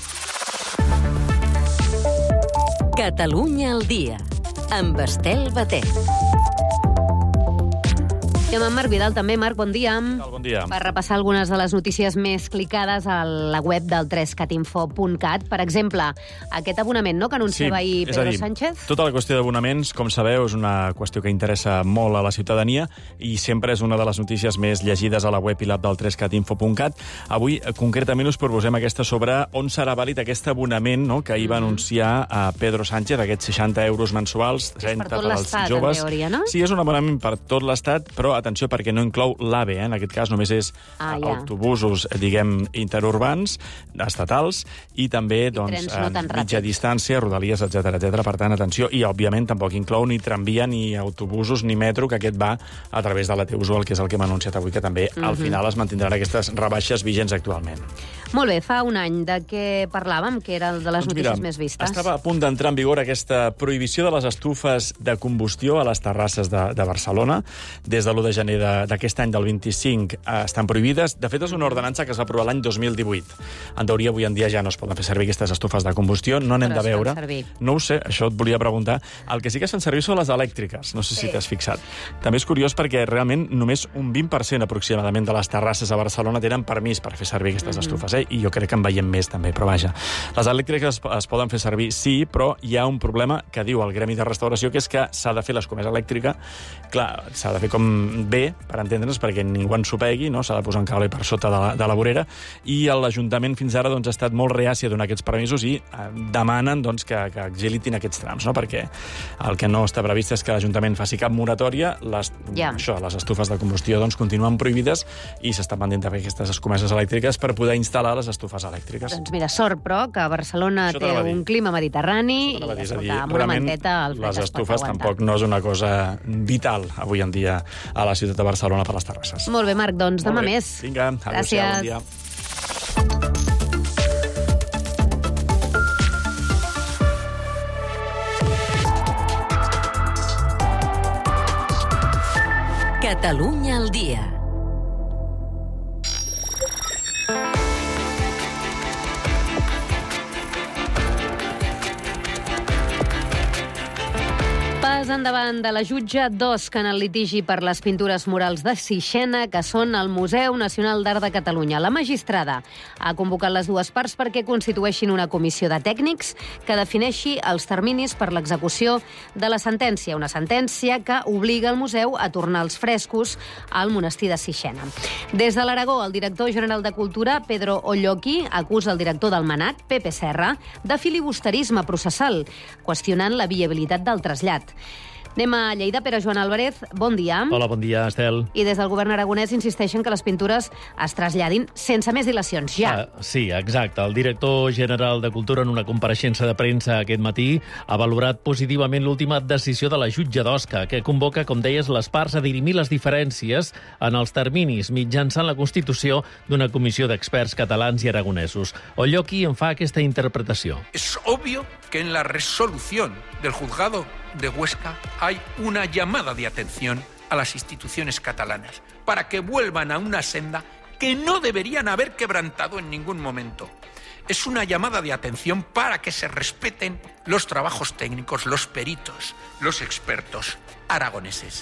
Speaker 11: Catalunya al dia, amb Estel Batet.
Speaker 1: I amb en Marc Vidal també. Marc, bon dia.
Speaker 16: Bon dia.
Speaker 1: Per repassar algunes de les notícies més clicades a la web del tres cat info punt cat. Per exemple, aquest abonament no, que anunciava
Speaker 16: sí,
Speaker 1: ahir Pedro
Speaker 16: dir,
Speaker 1: Sánchez.
Speaker 16: Tota la qüestió d'abonaments, com sabeu, és una qüestió que interessa molt a la ciutadania i sempre és una de les notícies més llegides a la web i l'app del tres cat info punt cat. Avui, concretament, us proposem aquesta sobre on serà vàlid aquest abonament no, que ahir va anunciar a Pedro Sánchez, aquests seixanta euros mensuals, trenta per, per als joves.
Speaker 1: Teoria, no?
Speaker 16: Sí, és un abonament per tot l'Estat, però atenció, perquè no inclou l'AVE, eh? En aquest cas només és
Speaker 1: ah, ja.
Speaker 16: autobusos, diguem, interurbans, estatals, i també, doncs,
Speaker 1: no
Speaker 16: en mitja distància, rodalies, etcètera, etcètera. Per tant, atenció, i, òbviament, tampoc inclou ni tramvia, ni autobusos, ni metro, que aquest va a través de la T usual, que és el que hem anunciat avui, que també, uh-huh. al final, es mantindran aquestes rebaixes vigents actualment.
Speaker 1: Molt bé, fa un any de què parlàvem, que era el de les doncs notícies mira, més vistes.
Speaker 16: Estava a punt d'entrar en vigor aquesta prohibició de les estufes de combustió a les terrasses de, de Barcelona. Des de l'u de gener d'aquest any, del vint-i-cinc, eh, estan prohibides. De fet, és una ordenança que es va aprovar l'any dos mil divuit. En teoria, avui en dia ja no es poden fer servir aquestes estufes de combustió. No n'hem de veure. No ho sé, això et volia preguntar. El que sí que es fan servir són les elèctriques. No sé sí. si t'has fixat. També és curiós perquè realment només un vint per cent aproximadament de les terrasses a Barcelona tenen permís per fer servir aquestes mm-hmm. estufes. Eh? I jo crec que en veiem més també, però vaja. Les elèctriques es, es poden fer servir, sí, però hi ha un problema que diu el Gremi de Restauració, que és que s'ha de fer l'escomesa elèctrica. Clar, s'ha de fer com bé, per entendre'ns, perquè ningú ensopegui, no? S'ha de posar un cable per sota de la, de la vorera, i l'Ajuntament fins ara doncs, ha estat molt reaci a donar aquests permisos i eh, demanen doncs, que, que agilitin aquests trams, no? Perquè el que no està previst és que l'Ajuntament faci cap moratòria, les,
Speaker 1: ja.
Speaker 16: això, les estufes de combustió doncs, continuen prohibides i s'està pendent de fer aquestes escomeses elèctriques per poder instal·lar les estufes elèctriques.
Speaker 1: Doncs mira, sort, però, que Barcelona té un clima mediterrani i escolta, amb una manteta el fred
Speaker 16: les estufes tampoc no és una cosa vital avui en dia a la ciutat de Barcelona per les terrasses.
Speaker 1: Molt bé, Marc, doncs demà més.
Speaker 16: Vinga,
Speaker 1: gràcies.
Speaker 16: Bon dia.
Speaker 11: Catalunya al dia.
Speaker 1: Pas endavant de la jutge d'Osca en el litigi per les pintures murals de Sixena, que són al Museu Nacional d'Art de Catalunya. La magistrada ha convocat les dues parts perquè constitueixin una comissió de tècnics que defineixi els terminis per l'execució de la sentència. Una sentència que obliga el museu a tornar els frescos al monestir de Sixena. Des de l'Aragó, el director general de Cultura, Pedro Olloqui, acusa el director del MANAC, Pepe Serra, de filibusterisme processal, qüestionant la viabilitat del trasllat. Anem a Lleida. Pere Joan Álvarez, bon dia.
Speaker 5: Hola, bon dia, Estel.
Speaker 1: I des del govern aragonès insisteixen que les pintures es traslladin sense més dilacions, ja.
Speaker 5: Ah, sí, exacte. El director general de Cultura, en una compareixença de premsa aquest matí, ha valorat positivament l'última decisió de la jutge d'Osca, que convoca, com deies, les parts a dirimir les diferències en els terminis mitjançant la constitució d'una comissió d'experts catalans i aragonesos. Olloqui en fa aquesta interpretació.
Speaker 17: És obvio que en la resolución del juzgado de Huesca hay una llamada de atención a las instituciones catalanas para que vuelvan a una senda que no deberían haber quebrantado en ningún momento. Es una llamada de atención para que se respeten los trabajos técnicos, los peritos, los expertos aragoneses.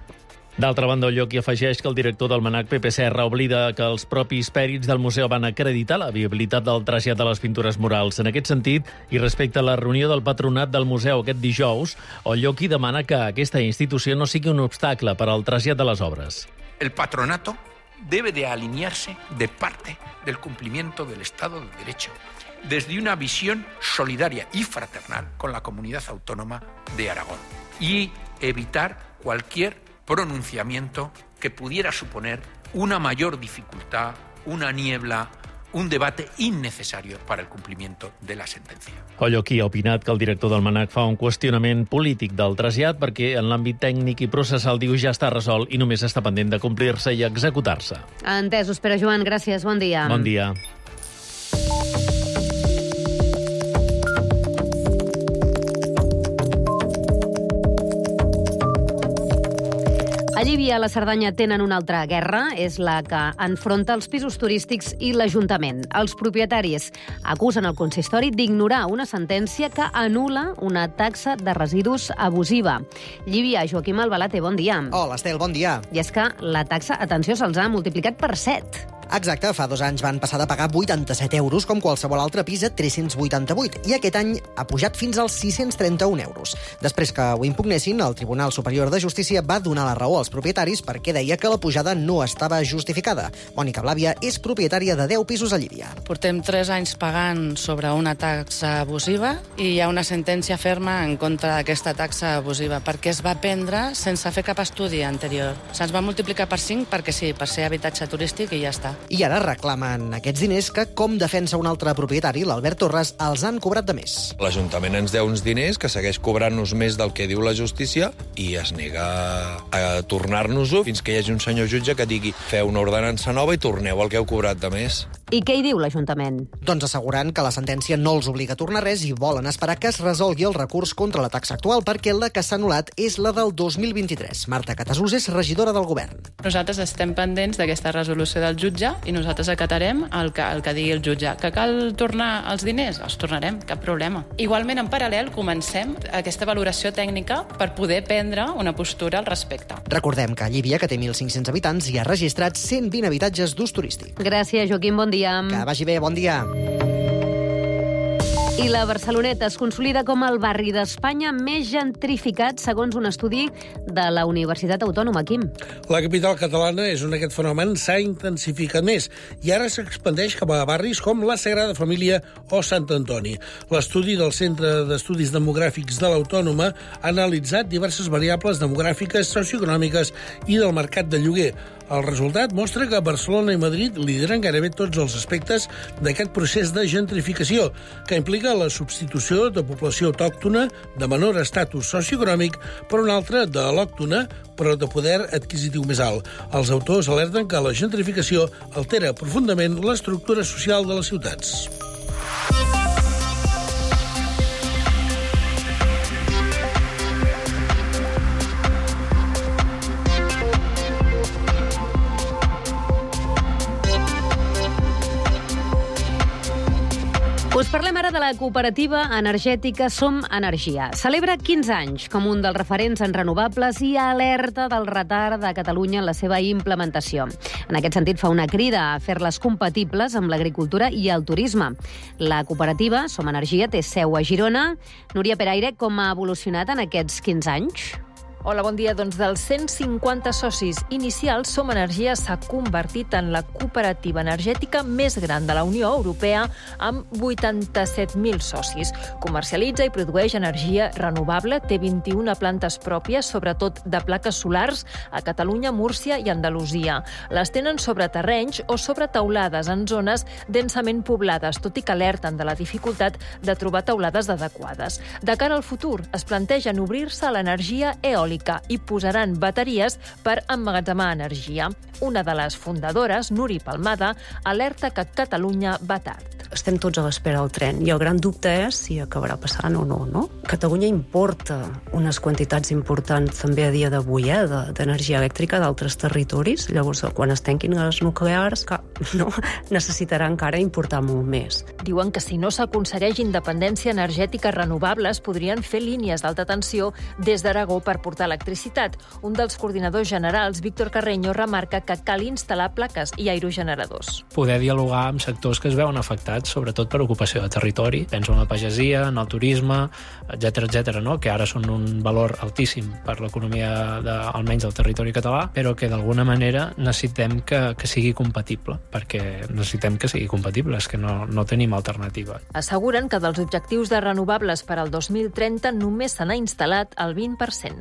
Speaker 5: D'altra banda, Olloqui afegeix que el director del MANAC, Pepe Serra, oblida que els propis pèrits del museu van acreditar la viabilitat del trasllat de les pintures murals. En aquest sentit, i respecte a la reunió del patronat del museu aquest dijous, Olloqui demana que aquesta institució no sigui un obstacle per al trasllat de les obres.
Speaker 17: El patronato debe de alinearse de parte del cumplimiento del Estado de Derecho, desde una visión solidaria y fraternal con la comunidad autónoma de Aragón, y evitar cualquier pronunciamiento que pudiera suponer una mayor dificultad, una niebla, un debate innecesario para el cumplimiento de la sentencia.
Speaker 5: Olloqui ha opinat que el director del MANAC fa un qüestionament polític del trasllat perquè en l'àmbit tècnic i processal diu ja està resolt i només està pendent de complir-se i executar-se.
Speaker 1: Entesos, Pere Joan, gràcies, bon dia.
Speaker 5: Bon dia.
Speaker 1: A Llívia, a la Cerdanya, tenen una altra guerra, és la que enfronta els pisos turístics i l'Ajuntament. Els propietaris acusen el consistori d'ignorar una sentència que anul·la una taxa de residus abusiva. Llívia, Joaquim Albalate, bon dia.
Speaker 18: Hola, Estel, bon dia.
Speaker 1: I és que la taxa, atenció, se'ls ha multiplicat per set.
Speaker 18: Exacte, fa dos anys van passar de pagar vuitanta-set euros com qualsevol altre pis a tres-cents vuitanta-vuit i aquest any ha pujat fins als sis-cents trenta-un euros. Després que ho impugnessin, el Tribunal Superior de Justícia va donar la raó als propietaris perquè deia que la pujada no estava justificada. Mònica Blàvia és propietària de deu pisos a Llívia.
Speaker 19: Portem tres anys pagant sobre una taxa abusiva i hi ha una sentència ferma en contra d'aquesta taxa abusiva perquè es va prendre sense fer cap estudi anterior. Se'ns va multiplicar per cinc perquè sí, per ser habitatge turístic i ja està.
Speaker 18: I ara reclamen aquests diners que, com defensa un altre propietari, l'Albert Torres, els han cobrat de més.
Speaker 20: L'Ajuntament ens deu uns diners que segueix cobrant-nos més del que diu la justícia i es nega a tornar-nos-ho fins que hi hagi un senyor jutge que digui feu una ordenança nova i torneu el que heu cobrat de més.
Speaker 1: I què hi diu l'Ajuntament?
Speaker 18: Doncs assegurant que la sentència no els obliga a tornar res i volen esperar que es resolgui el recurs contra la taxa actual perquè la que s'ha anul·lat és la del dos mil vint-i-tres. Marta Catasús és regidora del govern.
Speaker 21: Nosaltres estem pendents d'aquesta resolució del jutge i nosaltres acatarem el que, el que digui el jutge. Que cal tornar els diners? Els tornarem, cap problema. Igualment, en paral·lel, comencem aquesta valoració tècnica per poder prendre una postura al respecte.
Speaker 18: Recordem que a Llívia, que té mil cinc-cents habitants, hi ha registrats cent vint habitatges d'ús turístic.
Speaker 1: Gràcies, Joaquim, bon dia.
Speaker 18: Que vagi bé, bon dia.
Speaker 1: I la Barceloneta es consolida com el barri d'Espanya més gentrificat, segons un estudi de la Universitat Autònoma. Quim.
Speaker 4: La capital catalana és on aquest fenomen s'ha intensificat més i ara s'expandeix cap a barris com la Sagrada Família o Sant Antoni. L'estudi del Centre d'Estudis Demogràfics de l'Autònoma ha analitzat diverses variables demogràfiques, socioeconòmiques i del mercat de lloguer. El resultat mostra que Barcelona i Madrid lideren gairebé tots els aspectes d'aquest procés de gentrificació, que implica la substitució de població autòctona de menor estatus socioeconòmic per una altra d'al·lòctona, però de poder adquisitiu més alt. Els autors alerten que la gentrificació altera profundament l'estructura social de les ciutats.
Speaker 1: Us parlem ara de la cooperativa energètica Som Energia. Celebra quinze anys com un dels referents en renovables i alerta del retard de Catalunya en la seva implementació. En aquest sentit, fa una crida a fer-les compatibles amb l'agricultura i el turisme. La cooperativa Som Energia té seu a Girona. Núria Peraire, com ha evolucionat en aquests quinze anys?
Speaker 6: Hola, bon dia. Doncs dels cent cinquanta socis inicials, Som Energia s'ha convertit en la cooperativa energètica més gran de la Unió Europea, amb vuitanta-set mil socis. Comercialitza i produeix energia renovable, té vint-i-una plantes pròpies, sobretot de plaques solars, a Catalunya, Múrcia i Andalusia. Les tenen sobre terrenys o sobre teulades en zones densament poblades, tot i que alerten de la dificultat de trobar teulades adequades. De cara al futur, es plantegen obrir-se a l'energia eòlica i posaran bateries per emmagatzemar energia. Una de les fundadores, Nuri Palmada, alerta que Catalunya va tard.
Speaker 7: Estem tots a l'espera del tren i el gran dubte és si acabarà passant o no, no? Catalunya importa unes quantitats importants també a dia d'avui, eh, d'energia elèctrica d'altres territoris. Llavors, quan es tanquin les nuclears, que, no, necessitarà encara importar molt més.
Speaker 6: Diuen que si no s'aconsegueix independència energètica renovables, podrien fer línies d'alta tensió des d'Aragó per portar electricitat. Un dels coordinadors generals, Víctor Carreño, remarca que cal instal·lar plaques i aerogeneradors.
Speaker 8: Poder dialogar amb sectors que es veuen afectats, sobretot per ocupació de territori. Penso en la pagesia, en el turisme, etcètera, etcètera, no? Que ara són un valor altíssim per l'economia de, almenys del territori català, però que d'alguna manera necessitem que, que sigui compatible, perquè necessitem que sigui compatible, és que no, no tenim alternativa.
Speaker 6: Asseguren que dels objectius de renovables per al dos mil trenta només se n'ha instal·lat el vint per cent.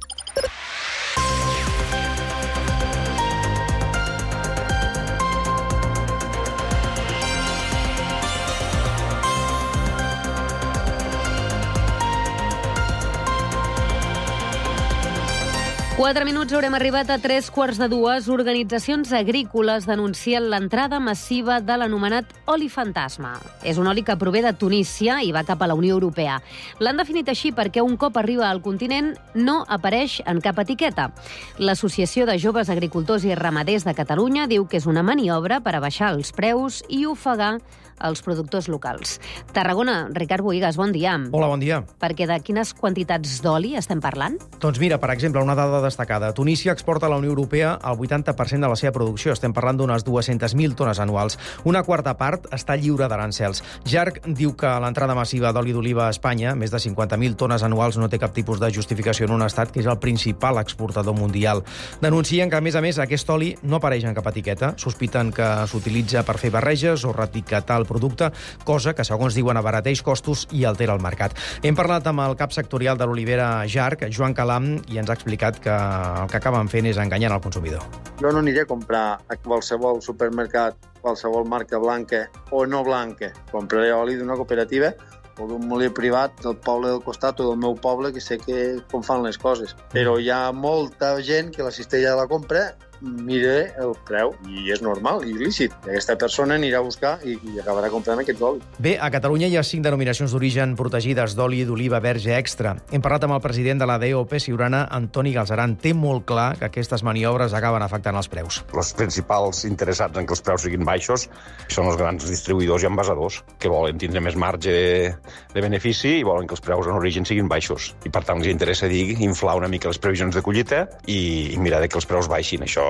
Speaker 1: Quatre minuts haurem arribat a tres quarts de dues. Organitzacions agrícoles denuncien l'entrada massiva de l'anomenat oli fantasma. És un oli que prové de Tunísia i va cap a la Unió Europea. L'han definit així perquè un cop arriba al continent no apareix en cap etiqueta. L'Associació de Joves Agricultors i Ramaders de Catalunya diu que és una maniobra per abaixar els preus i ofegar els productors locals. Tarragona, Ricard Bohigas, bon dia.
Speaker 22: Hola, bon dia.
Speaker 1: Perquè de quines quantitats d'oli estem parlant?
Speaker 22: Doncs mira, per exemple, una dada destacada. Tunísia exporta a la Unió Europea el vuitanta per cent de la seva producció. Estem parlant d'unes dues-centes mil tones anuals. Una quarta part està lliure d'arancels. Jarc diu que l'entrada massiva d'oli d'oliva a Espanya, més de cinquanta mil tones anuals, no té cap tipus de justificació en un estat que és el principal exportador mundial. Denuncien que, a més a més, aquest oli no apareix en cap etiqueta. Sospiten que s'utilitza per fer barreges o reetiquetar el producte, cosa que, segons diuen, abarateix costos i altera el mercat. Hem parlat amb el cap sectorial de l'olivera Jarc, Joan Calam, i ens ha explicat que el que acaben fent és enganyar el consumidor.
Speaker 23: Jo no aniré a comprar a qualsevol supermercat, qualsevol marca blanca o no blanca. Compraré oli d'una cooperativa o d'un molí privat del poble del costat o del meu poble, que sé que com fan les coses. Però hi ha molta gent que la cistella de la compra mire el preu, i és normal i lícit. Aquesta persona anirà a buscar i, i acabarà comprant aquest oli.
Speaker 22: Bé, a Catalunya hi ha cinc denominacions d'origen protegides d'oli d'oliva verge extra. Hem parlat amb el president de la D O P Siurana, Antoni Galzeran. Té molt clar que aquestes maniobres acaben afectant els preus.
Speaker 25: Els principals interessats en que els preus siguin baixos són els grans distribuïdors i envasadors, que volen tindre més marge de, de benefici i volen que els preus en origen siguin baixos. I per tant els interessa dir inflar una mica les previsions de collita i, i mirar de que els preus baixin. Això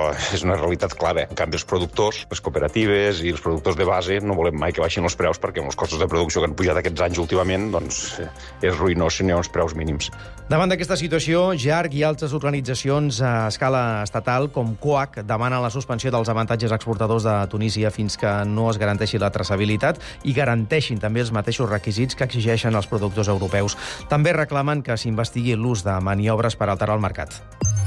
Speaker 25: és una realitat clara. En canvi, els productors, les cooperatives i els productors de base no volem mai que baixin els preus perquè amb els costos de producció que han pujat aquests anys últimament doncs, és ruïnós si n'hi ha uns preus mínims.
Speaker 22: Davant d'aquesta situació, J A R C i altres organitzacions a escala estatal, com COAC, demanen la suspensió dels avantatges exportadors de Tunísia fins que no es garanteixi la traçabilitat i garanteixin també els mateixos requisits que exigeixen els productors europeus. També reclamen que s'investigui l'ús de maniobres per alterar el mercat.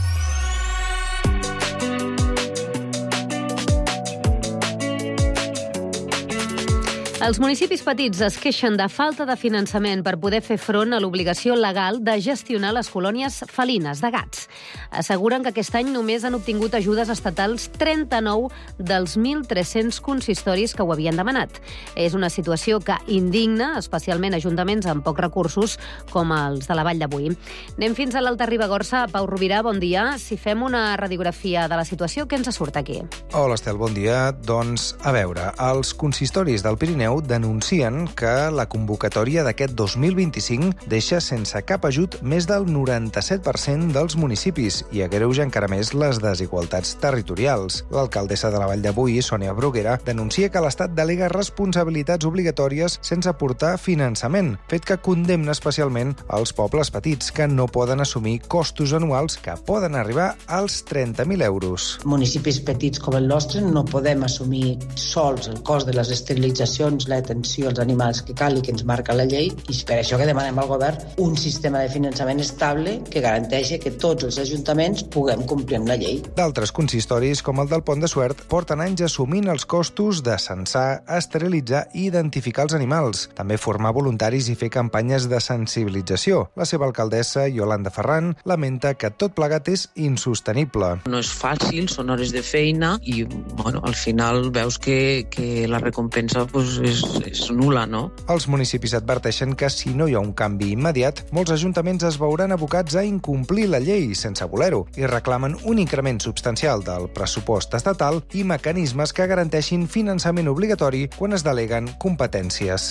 Speaker 1: Els municipis petits es queixen de falta de finançament per poder fer front a l'obligació legal de gestionar les colònies felines de gats. Asseguren que aquest any només han obtingut ajudes estatals trenta-nou dels mil tres-cents consistoris que ho havien demanat. És una situació que indigna, especialment ajuntaments amb pocs recursos, com els de la Vall de Boí. Anem fins a l'Alta Ribagorça. Pau Rovira, bon dia. Si fem una radiografia de la situació, què ens surt aquí?
Speaker 2: Hola, Estel, bon dia. Doncs, a veure, els consistoris del Pirineu denuncien que la convocatòria d'aquest dos mil vint-i-cinc deixa sense cap ajut més del noranta-set per cent dels municipis i agreuja encara més les desigualtats territorials. L'alcaldessa de la Vall de Boí, Sònia Bruguera, denuncia que l'Estat delega responsabilitats obligatòries sense aportar finançament, fet que condemna especialment els pobles petits, que no poden assumir costos anuals que poden arribar als trenta mil euros.
Speaker 9: Municipis petits com el nostre no podem assumir sols el cost de les esterilitzacions, l'atenció als animals que cal i que ens marca la llei, i és per això que demanem al govern un sistema de finançament estable que garanteixi que tots els ajuntaments puguem complir amb la llei.
Speaker 2: D'altres consistoris, com el del Pont de Suert, porten anys assumint els costos de censar, esterilitzar i identificar els animals, també formar voluntaris i fer campanyes de sensibilització. La seva alcaldessa, Yolanda Ferran, lamenta que tot plegat és insostenible.
Speaker 10: No és fàcil, són hores de feina i bueno, al final veus que, que la recompensa pues, és, és nul·la, no?
Speaker 2: Els municipis adverteixen que si no hi ha un canvi immediat, molts ajuntaments es veuran abocats a incomplir la llei sense voler-ho i reclamen un increment substancial del pressupost estatal i mecanismes que garanteixin finançament obligatori quan es deleguen competències.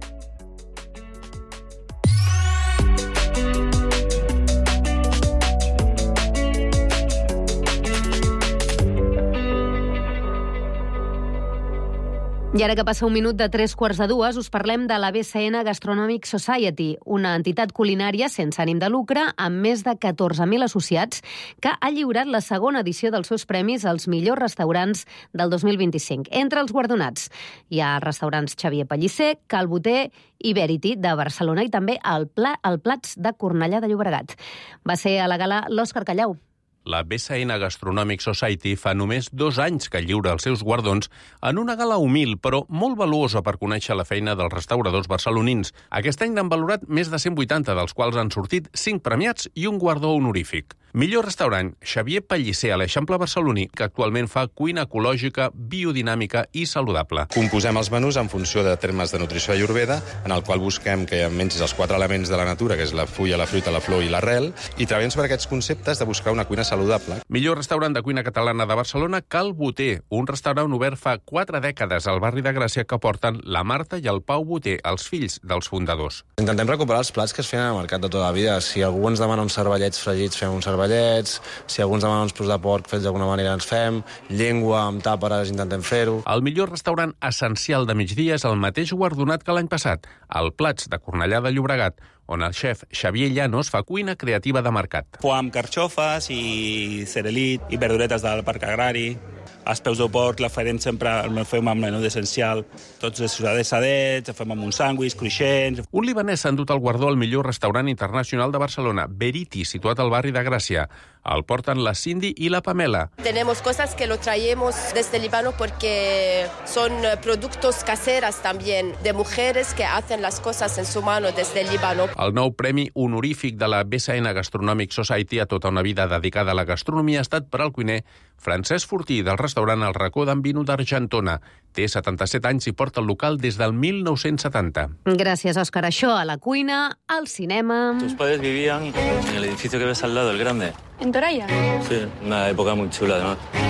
Speaker 1: I ara que passa un minut de tres quarts de dues, us parlem de la B C N Gastronomic Society, una entitat culinària sense ànim de lucre amb més de catorze mil associats que ha lliurat la segona edició dels seus premis als millors restaurants del dos mil vint-i-cinc. Entre els guardonats hi ha restaurants Xavier Pellicer, Cal Boter i Verity de Barcelona i també el, Pla, el Plats de Cornellà de Llobregat. Va ser a la gala l'Òscar Callau.
Speaker 13: La B C N Gastronomic Society fa només dos anys que lliura els seus guardons en una gala humil, però molt valuosa per conèixer la feina dels restauradors barcelonins. Aquest any n'han valorat més de cent vuitanta, dels quals han sortit cinc premiats i un guardó honorífic. Millor restaurant, Xavier Pellicer, a l'Eixample barceloní, que actualment fa cuina ecològica, biodinàmica i saludable.
Speaker 14: Composem els menús en funció de termes de nutrició ayurveda, en el qual busquem que menys els quatre elements de la natura, que és la fulla, la fruita, la flor i l'arrel, i treballem sobre aquests conceptes de buscar una cuina saludable.
Speaker 13: Millor restaurant de cuina catalana de Barcelona, Cal Boter, un restaurant obert fa quatre dècades al barri de Gràcia que porten la Marta i el Pau Boter, els fills dels fundadors.
Speaker 14: Intentem recuperar els plats que es feien al mercat de tota la vida. Si algú ens demana uns cervellets fregits, fem uns cervellets. Si algú ens demana uns peus de porc fets d'alguna manera, ens fem. Llengua amb tàperes, intentem fer-ho.
Speaker 13: El millor restaurant essencial de migdia és el mateix guardonat que l'any passat, el Plats de Cornellà de Llobregat, on el xef Xavier Llanos fa cuina creativa de mercat.
Speaker 24: Foie amb carxofes i cerelit i verduretes del parc agrari. Els peus de porc la farem sempre, el fem amb menú essencial, tots els sadets, fem amb un sàndwich, cruixents.
Speaker 13: Un libanès s'ha endut el guardó al millor restaurant internacional de Barcelona, Verity, situat al barri de Gràcia. El porten la Cindy i la Pamela.
Speaker 26: Tenemos cosas que lo traemos desde Líbano porque son productos caseras también, de mujeres que hacen las cosas en su mano desde Líbano.
Speaker 13: El nou premi honorífic de la B C N Gastronomic Society a tota una vida dedicada a la gastronomia ha estat per al cuiner Francesc Fortí, del restaurant El Racó d'en Vino d'Argentona. Té setanta-set anys i porta el local des del mil nou-cents setanta.
Speaker 1: Gràcies, Òscar. Això a la cuina, al cinema...
Speaker 28: Tus padres vivían en el edificio que ves al lado, el grande.
Speaker 26: ¿En Toralla?
Speaker 28: Sí, una época muy chula, además.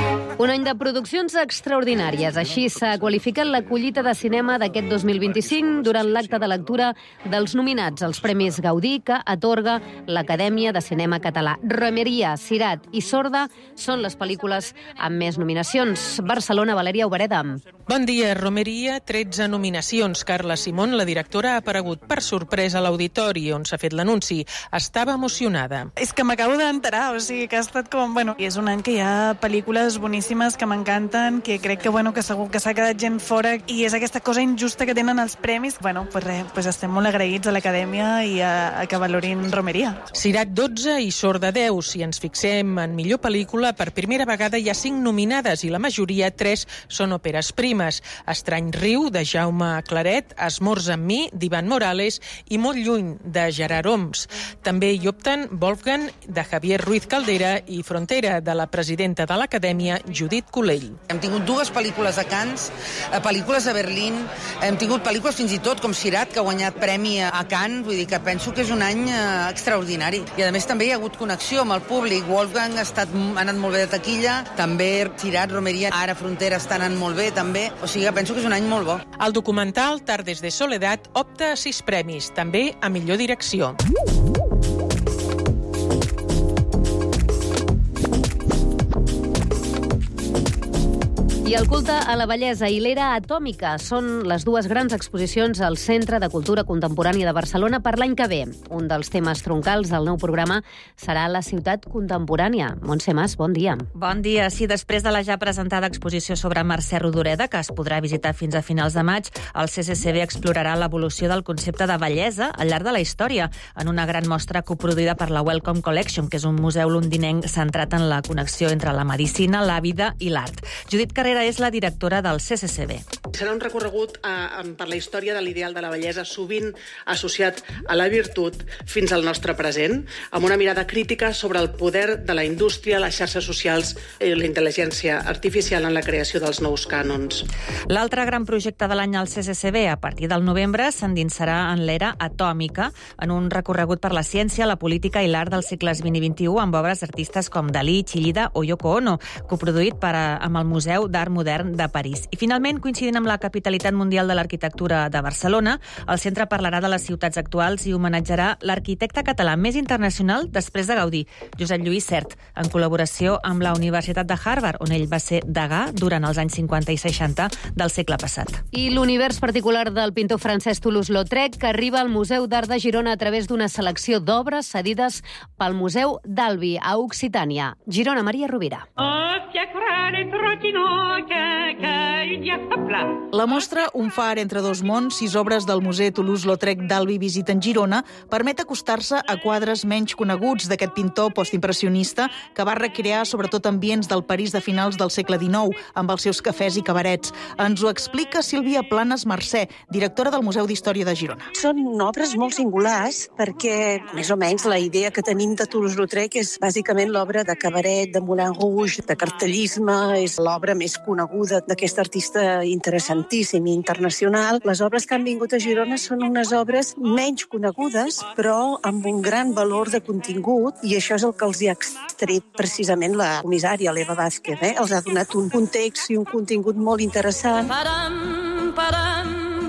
Speaker 1: Un any de produccions extraordinàries. Així s'ha qualificat la collita de cinema d'aquest dos mil vint-i-cinc durant l'acte de lectura dels nominats als Premis Gaudí que atorga l'Acadèmia de Cinema Català. Romeria, Sirat i Sorda són les pel·lícules amb més nominacions. Barcelona, Valèria Obereda.
Speaker 3: Bon dia. Romeria, tretze nominacions. Carla Simón, la directora, ha aparegut per sorpresa a l'auditori on s'ha fet l'anunci. Estava emocionada.
Speaker 11: És que m'acabo d'enterar, o sigui que ha estat com... Bueno, és un any que hi ha pel·lícules boníssimes que m'encanten, que crec que, bueno, que segur que s'ha quedat gent fora i és aquesta cosa injusta que tenen els premis. Bueno, pues res, pues estem molt agraïts a l'Acadèmia i a, a que valorin Romeria.
Speaker 3: Sirat dotze i Sorda deu. Si ens fixem en millor pel·lícula, per primera vegada hi ha cinc nominades i la majoria, tres, són òperes primes. Estrany riu, de Jaume Claret, Esmorza amb mi, d'Ivan Morales i Molt lluny, de Gerard Oms. També hi opten Wolfgang, de Javier Ruiz Caldera i Frontera, de la presidenta de l'Acadèmia, Judit Colell.
Speaker 12: Hem tingut dues pel·lícules a Cannes, pel·lícules a Berlín, hem tingut pel·lícules fins i tot com Sirat, que ha guanyat premi a Cannes, vull dir que penso que és un any extraordinari. I a més també hi ha hagut connexió amb el públic. Wolfgang ha, estat, ha anat molt bé de taquilla, també Sirat, Romeria, ara Frontera està anant molt bé també, o sigui que penso que és un any molt bo.
Speaker 3: El documental Tardes de Soledad opta a sis premis, també a millor direcció.
Speaker 1: I el culte a la bellesa i l'era atòmica són les dues grans exposicions al Centre de Cultura Contemporània de Barcelona per l'any que ve. Un dels temes troncals del nou programa serà la ciutat contemporània. Montse Mas, bon dia.
Speaker 15: Bon dia. Sí, després de la ja presentada exposició sobre Mercè Rodoreda, que es podrà visitar fins a finals de maig, el C C C B explorarà l'evolució del concepte de bellesa al llarg de la història, en una gran mostra coproduïda per la Wellcome Collection, que és un museu londinenc centrat en la connexió entre la medicina, la vida i l'art. Judit Carrera és la directora del C C C B.
Speaker 16: Serà un recorregut eh, per la història de l'ideal de la bellesa, sovint associat a la virtut fins al nostre present, amb una mirada crítica sobre el poder de la indústria, les xarxes socials i la intel·ligència artificial en la creació dels nous cànons.
Speaker 15: L'altre gran projecte de l'any al C C C B, a partir del novembre, s'endinsarà en l'era atòmica, en un recorregut per la ciència, la política i l'art dels segles vint i vint-i-u, amb obres d'artistes com Dalí, Chillida o Yoko Ono, coproduït per, amb el Museu d'Art Modern de París. I finalment, coincidint amb la capitalitat mundial de l'arquitectura de Barcelona, el centre parlarà de les ciutats actuals i homenatjarà l'arquitecte català més internacional després de Gaudí, Josep Lluís Sert, en col·laboració amb la Universitat de Harvard, on ell va ser degà durant els anys cinquanta i seixanta del segle passat.
Speaker 1: I l'univers particular del pintor francès Toulouse-Lautrec, que arriba al Museu d'Art de Girona a través d'una selecció d'obres cedides pel Museu d'Albi, a Occitània. Girona, Maria Rovira.
Speaker 17: La mostra Un far entre dos mons, sis obres del Museu Toulouse-Lautrec d'Albi visiten Girona, permet acostar-se a quadres menys coneguts d'aquest pintor postimpressionista que va recrear sobretot ambients del París de finals del segle dinou, amb els seus cafès i cabarets. Ens ho explica Sílvia Planes Mercè, directora del Museu d'Història de Girona.
Speaker 27: Són obres molt singulars perquè, més o menys, la idea que tenim de Toulouse-Lautrec és bàsicament l'obra de cabaret, de Moulin Rouge, de cartellisme, és l'obra més coneguda d'aquest artista interessantíssim i internacional. Les obres que han vingut a Girona són unes obres menys conegudes, però amb un gran valor de contingut, i això és el que els hi ha extret precisament la comissària, l'Eva Vázquez. Eh? Els ha donat un context i un contingut molt interessant.
Speaker 28: Padam, padam,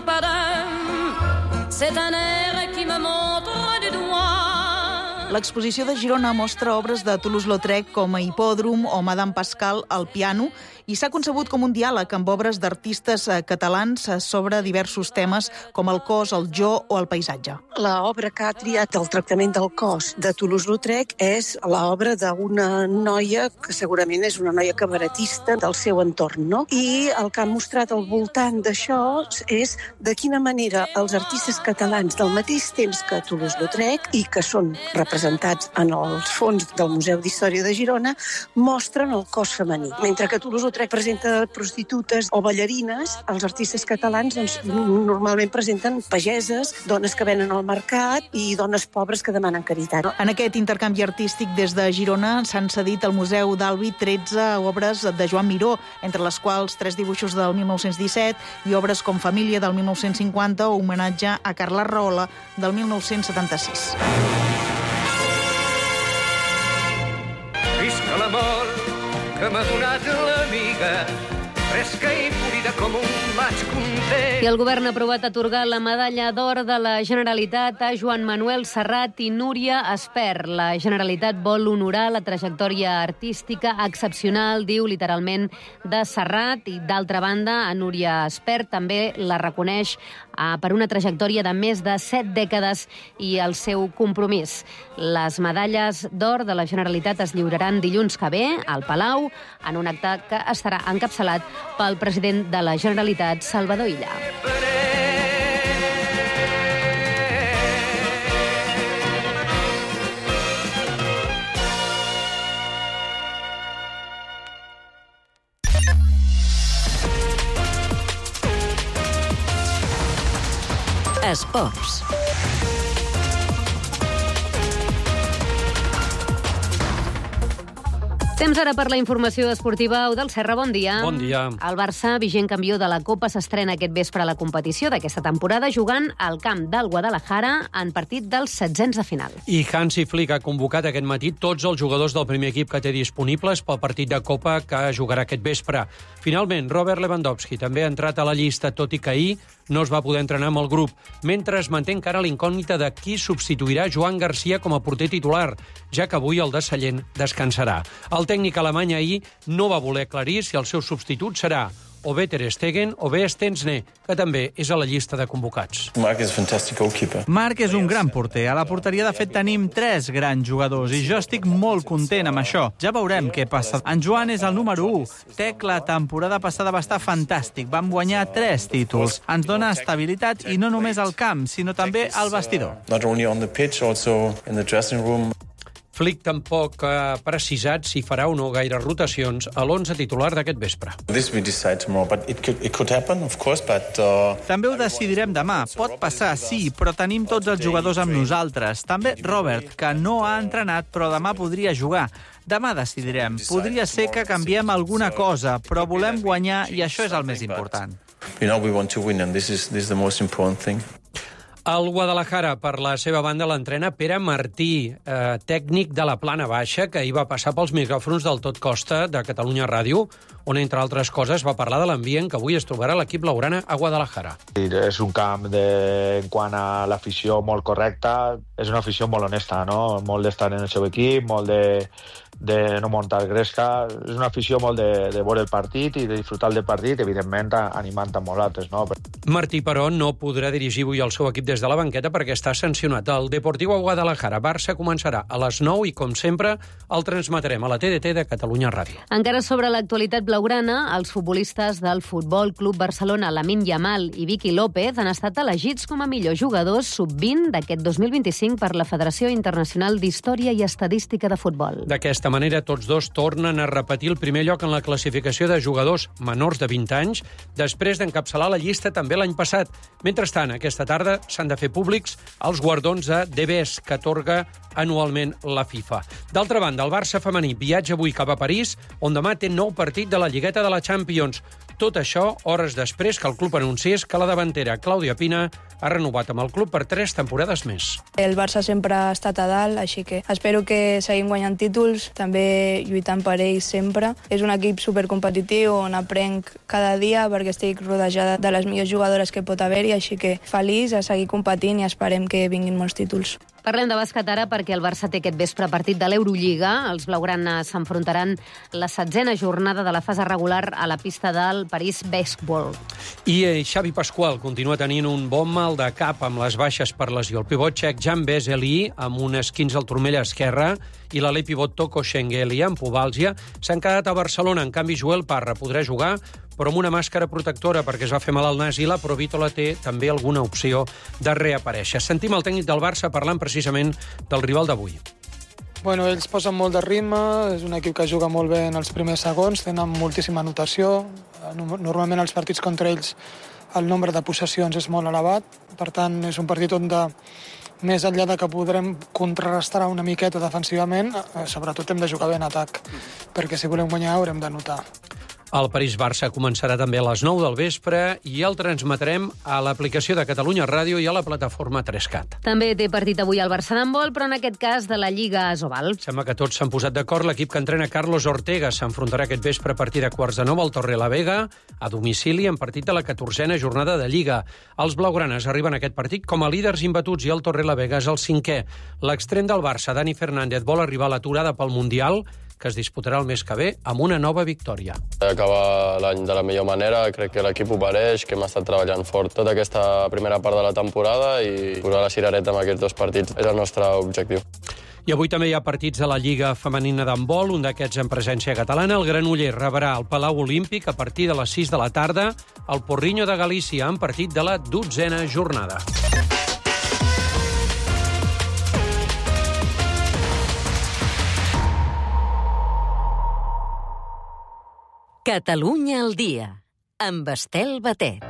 Speaker 28: padam, c'est un air qui me montre du doigt.
Speaker 17: L'exposició de Girona mostra obres de Toulouse-Lautrec com a Hipòdrom o Madame Pascal al piano, i s'ha concebut com un diàleg amb obres d'artistes catalans sobre diversos temes com el cos, el jo o el paisatge.
Speaker 27: L'obra que ha triat el tractament del cos de Toulouse-Lautrec és l'obra d'una noia que segurament és una noia cabaretista del seu entorn, no? I el que ha mostrat al voltant d'això és de quina manera els artistes catalans del mateix temps que Toulouse-Lautrec i que són representats en els fons del Museu d'Història de Girona mostren el cos femení. Mentre que Toulouse-Lautrec presenta prostitutes o ballarines, els artistes catalans doncs, normalment presenten pageses, dones que venen al mercat i dones pobres que demanen caritat.
Speaker 17: En aquest intercanvi artístic des de Girona s'han cedit al Museu d'Albi tretze obres de Joan Miró, entre les quals tres dibuixos del mil nou-cents disset i obres com Família del mil nou-cents cinquanta o homenatge a Carles Rahola del mil nou-cents setanta-sis.
Speaker 29: Visca l'amor
Speaker 4: que m'ha donat l'amiga, fresca i purida com un maig content.
Speaker 1: I el govern ha aprovat atorgar la medalla d'or de la Generalitat a Joan Manuel Serrat i Núria Espert. La Generalitat vol honorar la trajectòria artística excepcional, diu literalment, de Serrat, i d'altra banda, a Núria Espert també la reconeix eh, per una trajectòria de més de set dècades i el seu compromís. Les medalles d'or de la Generalitat es lliuraran dilluns que ve al Palau en un acte que estarà encapçalat pel president de la Generalitat, Salvador Illa.
Speaker 5: Esports.
Speaker 1: Temps ara per la informació esportiva. Eudald Serra, bon dia.
Speaker 7: Bon dia.
Speaker 1: El Barça, vigent campió de la Copa, s'estrena aquest vespre a la competició d'aquesta temporada jugant al camp del Guadalajara en partit dels setzents de final.
Speaker 7: I Hansi Flick ha convocat aquest matí tots els jugadors del primer equip que té disponibles pel partit de Copa que jugarà aquest vespre. Finalment, Robert Lewandowski també ha entrat a la llista, tot i que ahir no es va poder entrenar amb el grup, mentre es manté encara la incògnita de qui substituirà Joan Garcia com a porter titular, ja que avui el de Sallent descansarà. El tècnic alemany ahir no va voler aclarir si el seu substitut serà o bé Ter Stegen o bé Stensne, que també és a la llista de convocats.
Speaker 8: Marc és un fantàstic goalkeeper. Marc és un gran porter. A la porteria, de fet, tenim tres grans jugadors i jo estic molt content amb això. Ja veurem què passa. En Joan és el número u. Tec, la temporada passada va estar fantàstic. Vam guanyar tres títols. Ens dona estabilitat i no només al camp, sinó també al vestidor. Not only on the pitch, also in the dressing room.
Speaker 7: Flick tampoc ha precisat si farà o no gaire rotacions a l'onze titular d'aquest vespre.
Speaker 8: This we decide tomorrow, but it could, it could happen, of course, but... Uh... També ho decidirem demà. Pot passar, sí, però tenim tots els jugadors amb nosaltres. També Robert, que no ha entrenat, però demà podria jugar. Demà decidirem. Podria ser que canviem alguna cosa, però volem guanyar i això és el més important. You know, we want to win, and this is, this is the most important thing.
Speaker 7: El Guadalajara, per la seva banda, l'entrena Pere Martí, eh, tècnic de la plana baixa, que hi va passar pels micròfons del Tot Costa de Catalunya Ràdio, on, entre altres coses, va parlar de l'ambient que avui es trobarà l'equip blaugrana a Guadalajara.
Speaker 18: És un camp, de, en quant a l'afició, molt correcta. És una afició molt honesta, no? Molt d'estar en el seu equip, molt de, de no muntar gresca. És una afició molt de, de veure el partit i de disfrutar del partit, evidentment animant a molts altres, no?
Speaker 7: Martí, però, no podrà dirigir avui el seu equip des de la banqueta perquè està sancionat. El Deportiu a Guadalajara, Barça, començarà a les nou i, com sempre, el transmetrem a la T D T de Catalunya Ràdio.
Speaker 1: Encara sobre l'actualitat blaugrana, els futbolistes del Futbol Club Barcelona, Lamine Yamal i Vicky López, han estat elegits com a millors jugadors sub vint d'aquest dos mil vint-i-cinc per la Federació Internacional d'Història i Estadística de Futbol.
Speaker 7: D'aquesta manera, tots dos tornen a repetir el primer lloc en la classificació de jugadors menors de vint anys, després d'encapçalar la llista també l'any passat. Mentrestant, aquesta tarda s'han de fer públics els guardons de D B S que atorga anualment la FIFA. D'altra banda, el Barça femení viatja avui cap a París, on demà té nou partit de la Lligueta de la Champions. Tot això hores després que el club anunciés que la davantera Clàudia Pina ha renovat amb el club per tres temporades més.
Speaker 19: El Barça sempre ha estat a dalt, així que espero que seguim guanyant títols, també lluitant per ells sempre. És un equip supercompetitiu on aprenc cada dia perquè estic rodejada de les millors jugadores que pot haver-hi, així que feliç a seguir competint i esperem que vinguin molts títols.
Speaker 1: Parlem de bàsquet ara perquè el Barça té aquest vespre partit de l'Eurolliga. Els blaugranes s'enfrontaran la setzena jornada de la fase regular a la pista del París Basketball.
Speaker 7: I eh, Xavi Pasqual continua tenint un bon mal de cap amb les baixes per lesió. El pivot txec Jan Vesely, amb un esquinç al turmell esquerre, i l'alè pivot Toko Schengelly, amb pubàlgia, s'han quedat a Barcelona. En canvi, Joel Parra podrà jugar, però amb una màscara protectora perquè es va fer mal al nas, i la Provítola té també alguna opció de reaparèixer. Sentim el tècnic del Barça parlant precisament del rival d'avui.
Speaker 20: Bueno, ells posen molt de ritme, és un equip que juga molt bé en els primers segons, tenen moltíssima anotació. Normalment als partits contra ells el nombre de possessions és molt elevat, per tant és un partit on de, més enllà de que podrem contrarrestar una miqueta defensivament, sobretot hem de jugar bé en atac, perquè si volem guanyar haurem de notar.
Speaker 7: El París-Barça començarà també a les nou del vespre i el transmetrem a l'aplicació de Catalunya Ràdio i a la plataforma tres cat.
Speaker 1: També té partit avui el Barça d'handbol, però en aquest cas de la Lliga Asobal.
Speaker 7: Sembla que tots s'han posat d'acord. L'equip que entrena Carlos Ortega s'enfrontarà aquest vespre a partir de quarts de nou al Torrelavega, a domicili, en partit de la catorzena jornada de Lliga. Els blaugranes arriben a aquest partit com a líders imbatuts i el Torrelavega és el cinquè. L'extrem del Barça, Dani Fernández, vol arribar a l'aturada pel Mundial, que es disputarà el mes que ve amb una nova victòria.
Speaker 2: Acabar l'any de la millor manera, crec que l'equip ho pareix, que hem estat treballant fort tota aquesta primera part de la temporada i posar la cirereta amb aquests dos partits és el nostre objectiu.
Speaker 7: I avui també hi ha partits de la Lliga Femenina d'handbol, un d'aquests en presència catalana. El Granollers rebrà el Palau Olímpic a partir de les sis de la tarda, el Porriño de Galícia en partit de la dotzena jornada.
Speaker 5: Catalunya al dia, amb Estel Batet.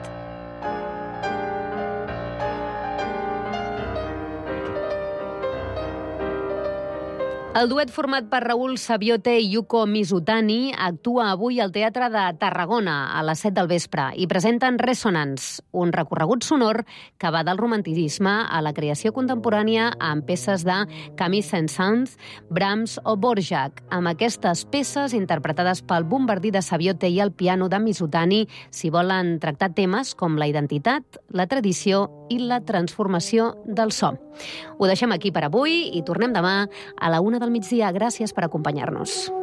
Speaker 1: El duet format per Raúl Sabiote i Yuko Mizutani actua avui al Teatre de Tarragona a les set del vespre i presenten Resonance, un recorregut sonor que va del romanticisme a la creació contemporània amb peces de Camille Saint-Saëns, Brahms o Dvořák. Amb aquestes peces, interpretades pel bombardí de Sabiote i el piano de Mizutani, s'hi volen tractar temes com la identitat, la tradició i la transformació del so. Ho deixem aquí per avui i tornem demà a la una del migdia. Gràcies per acompanyar-nos.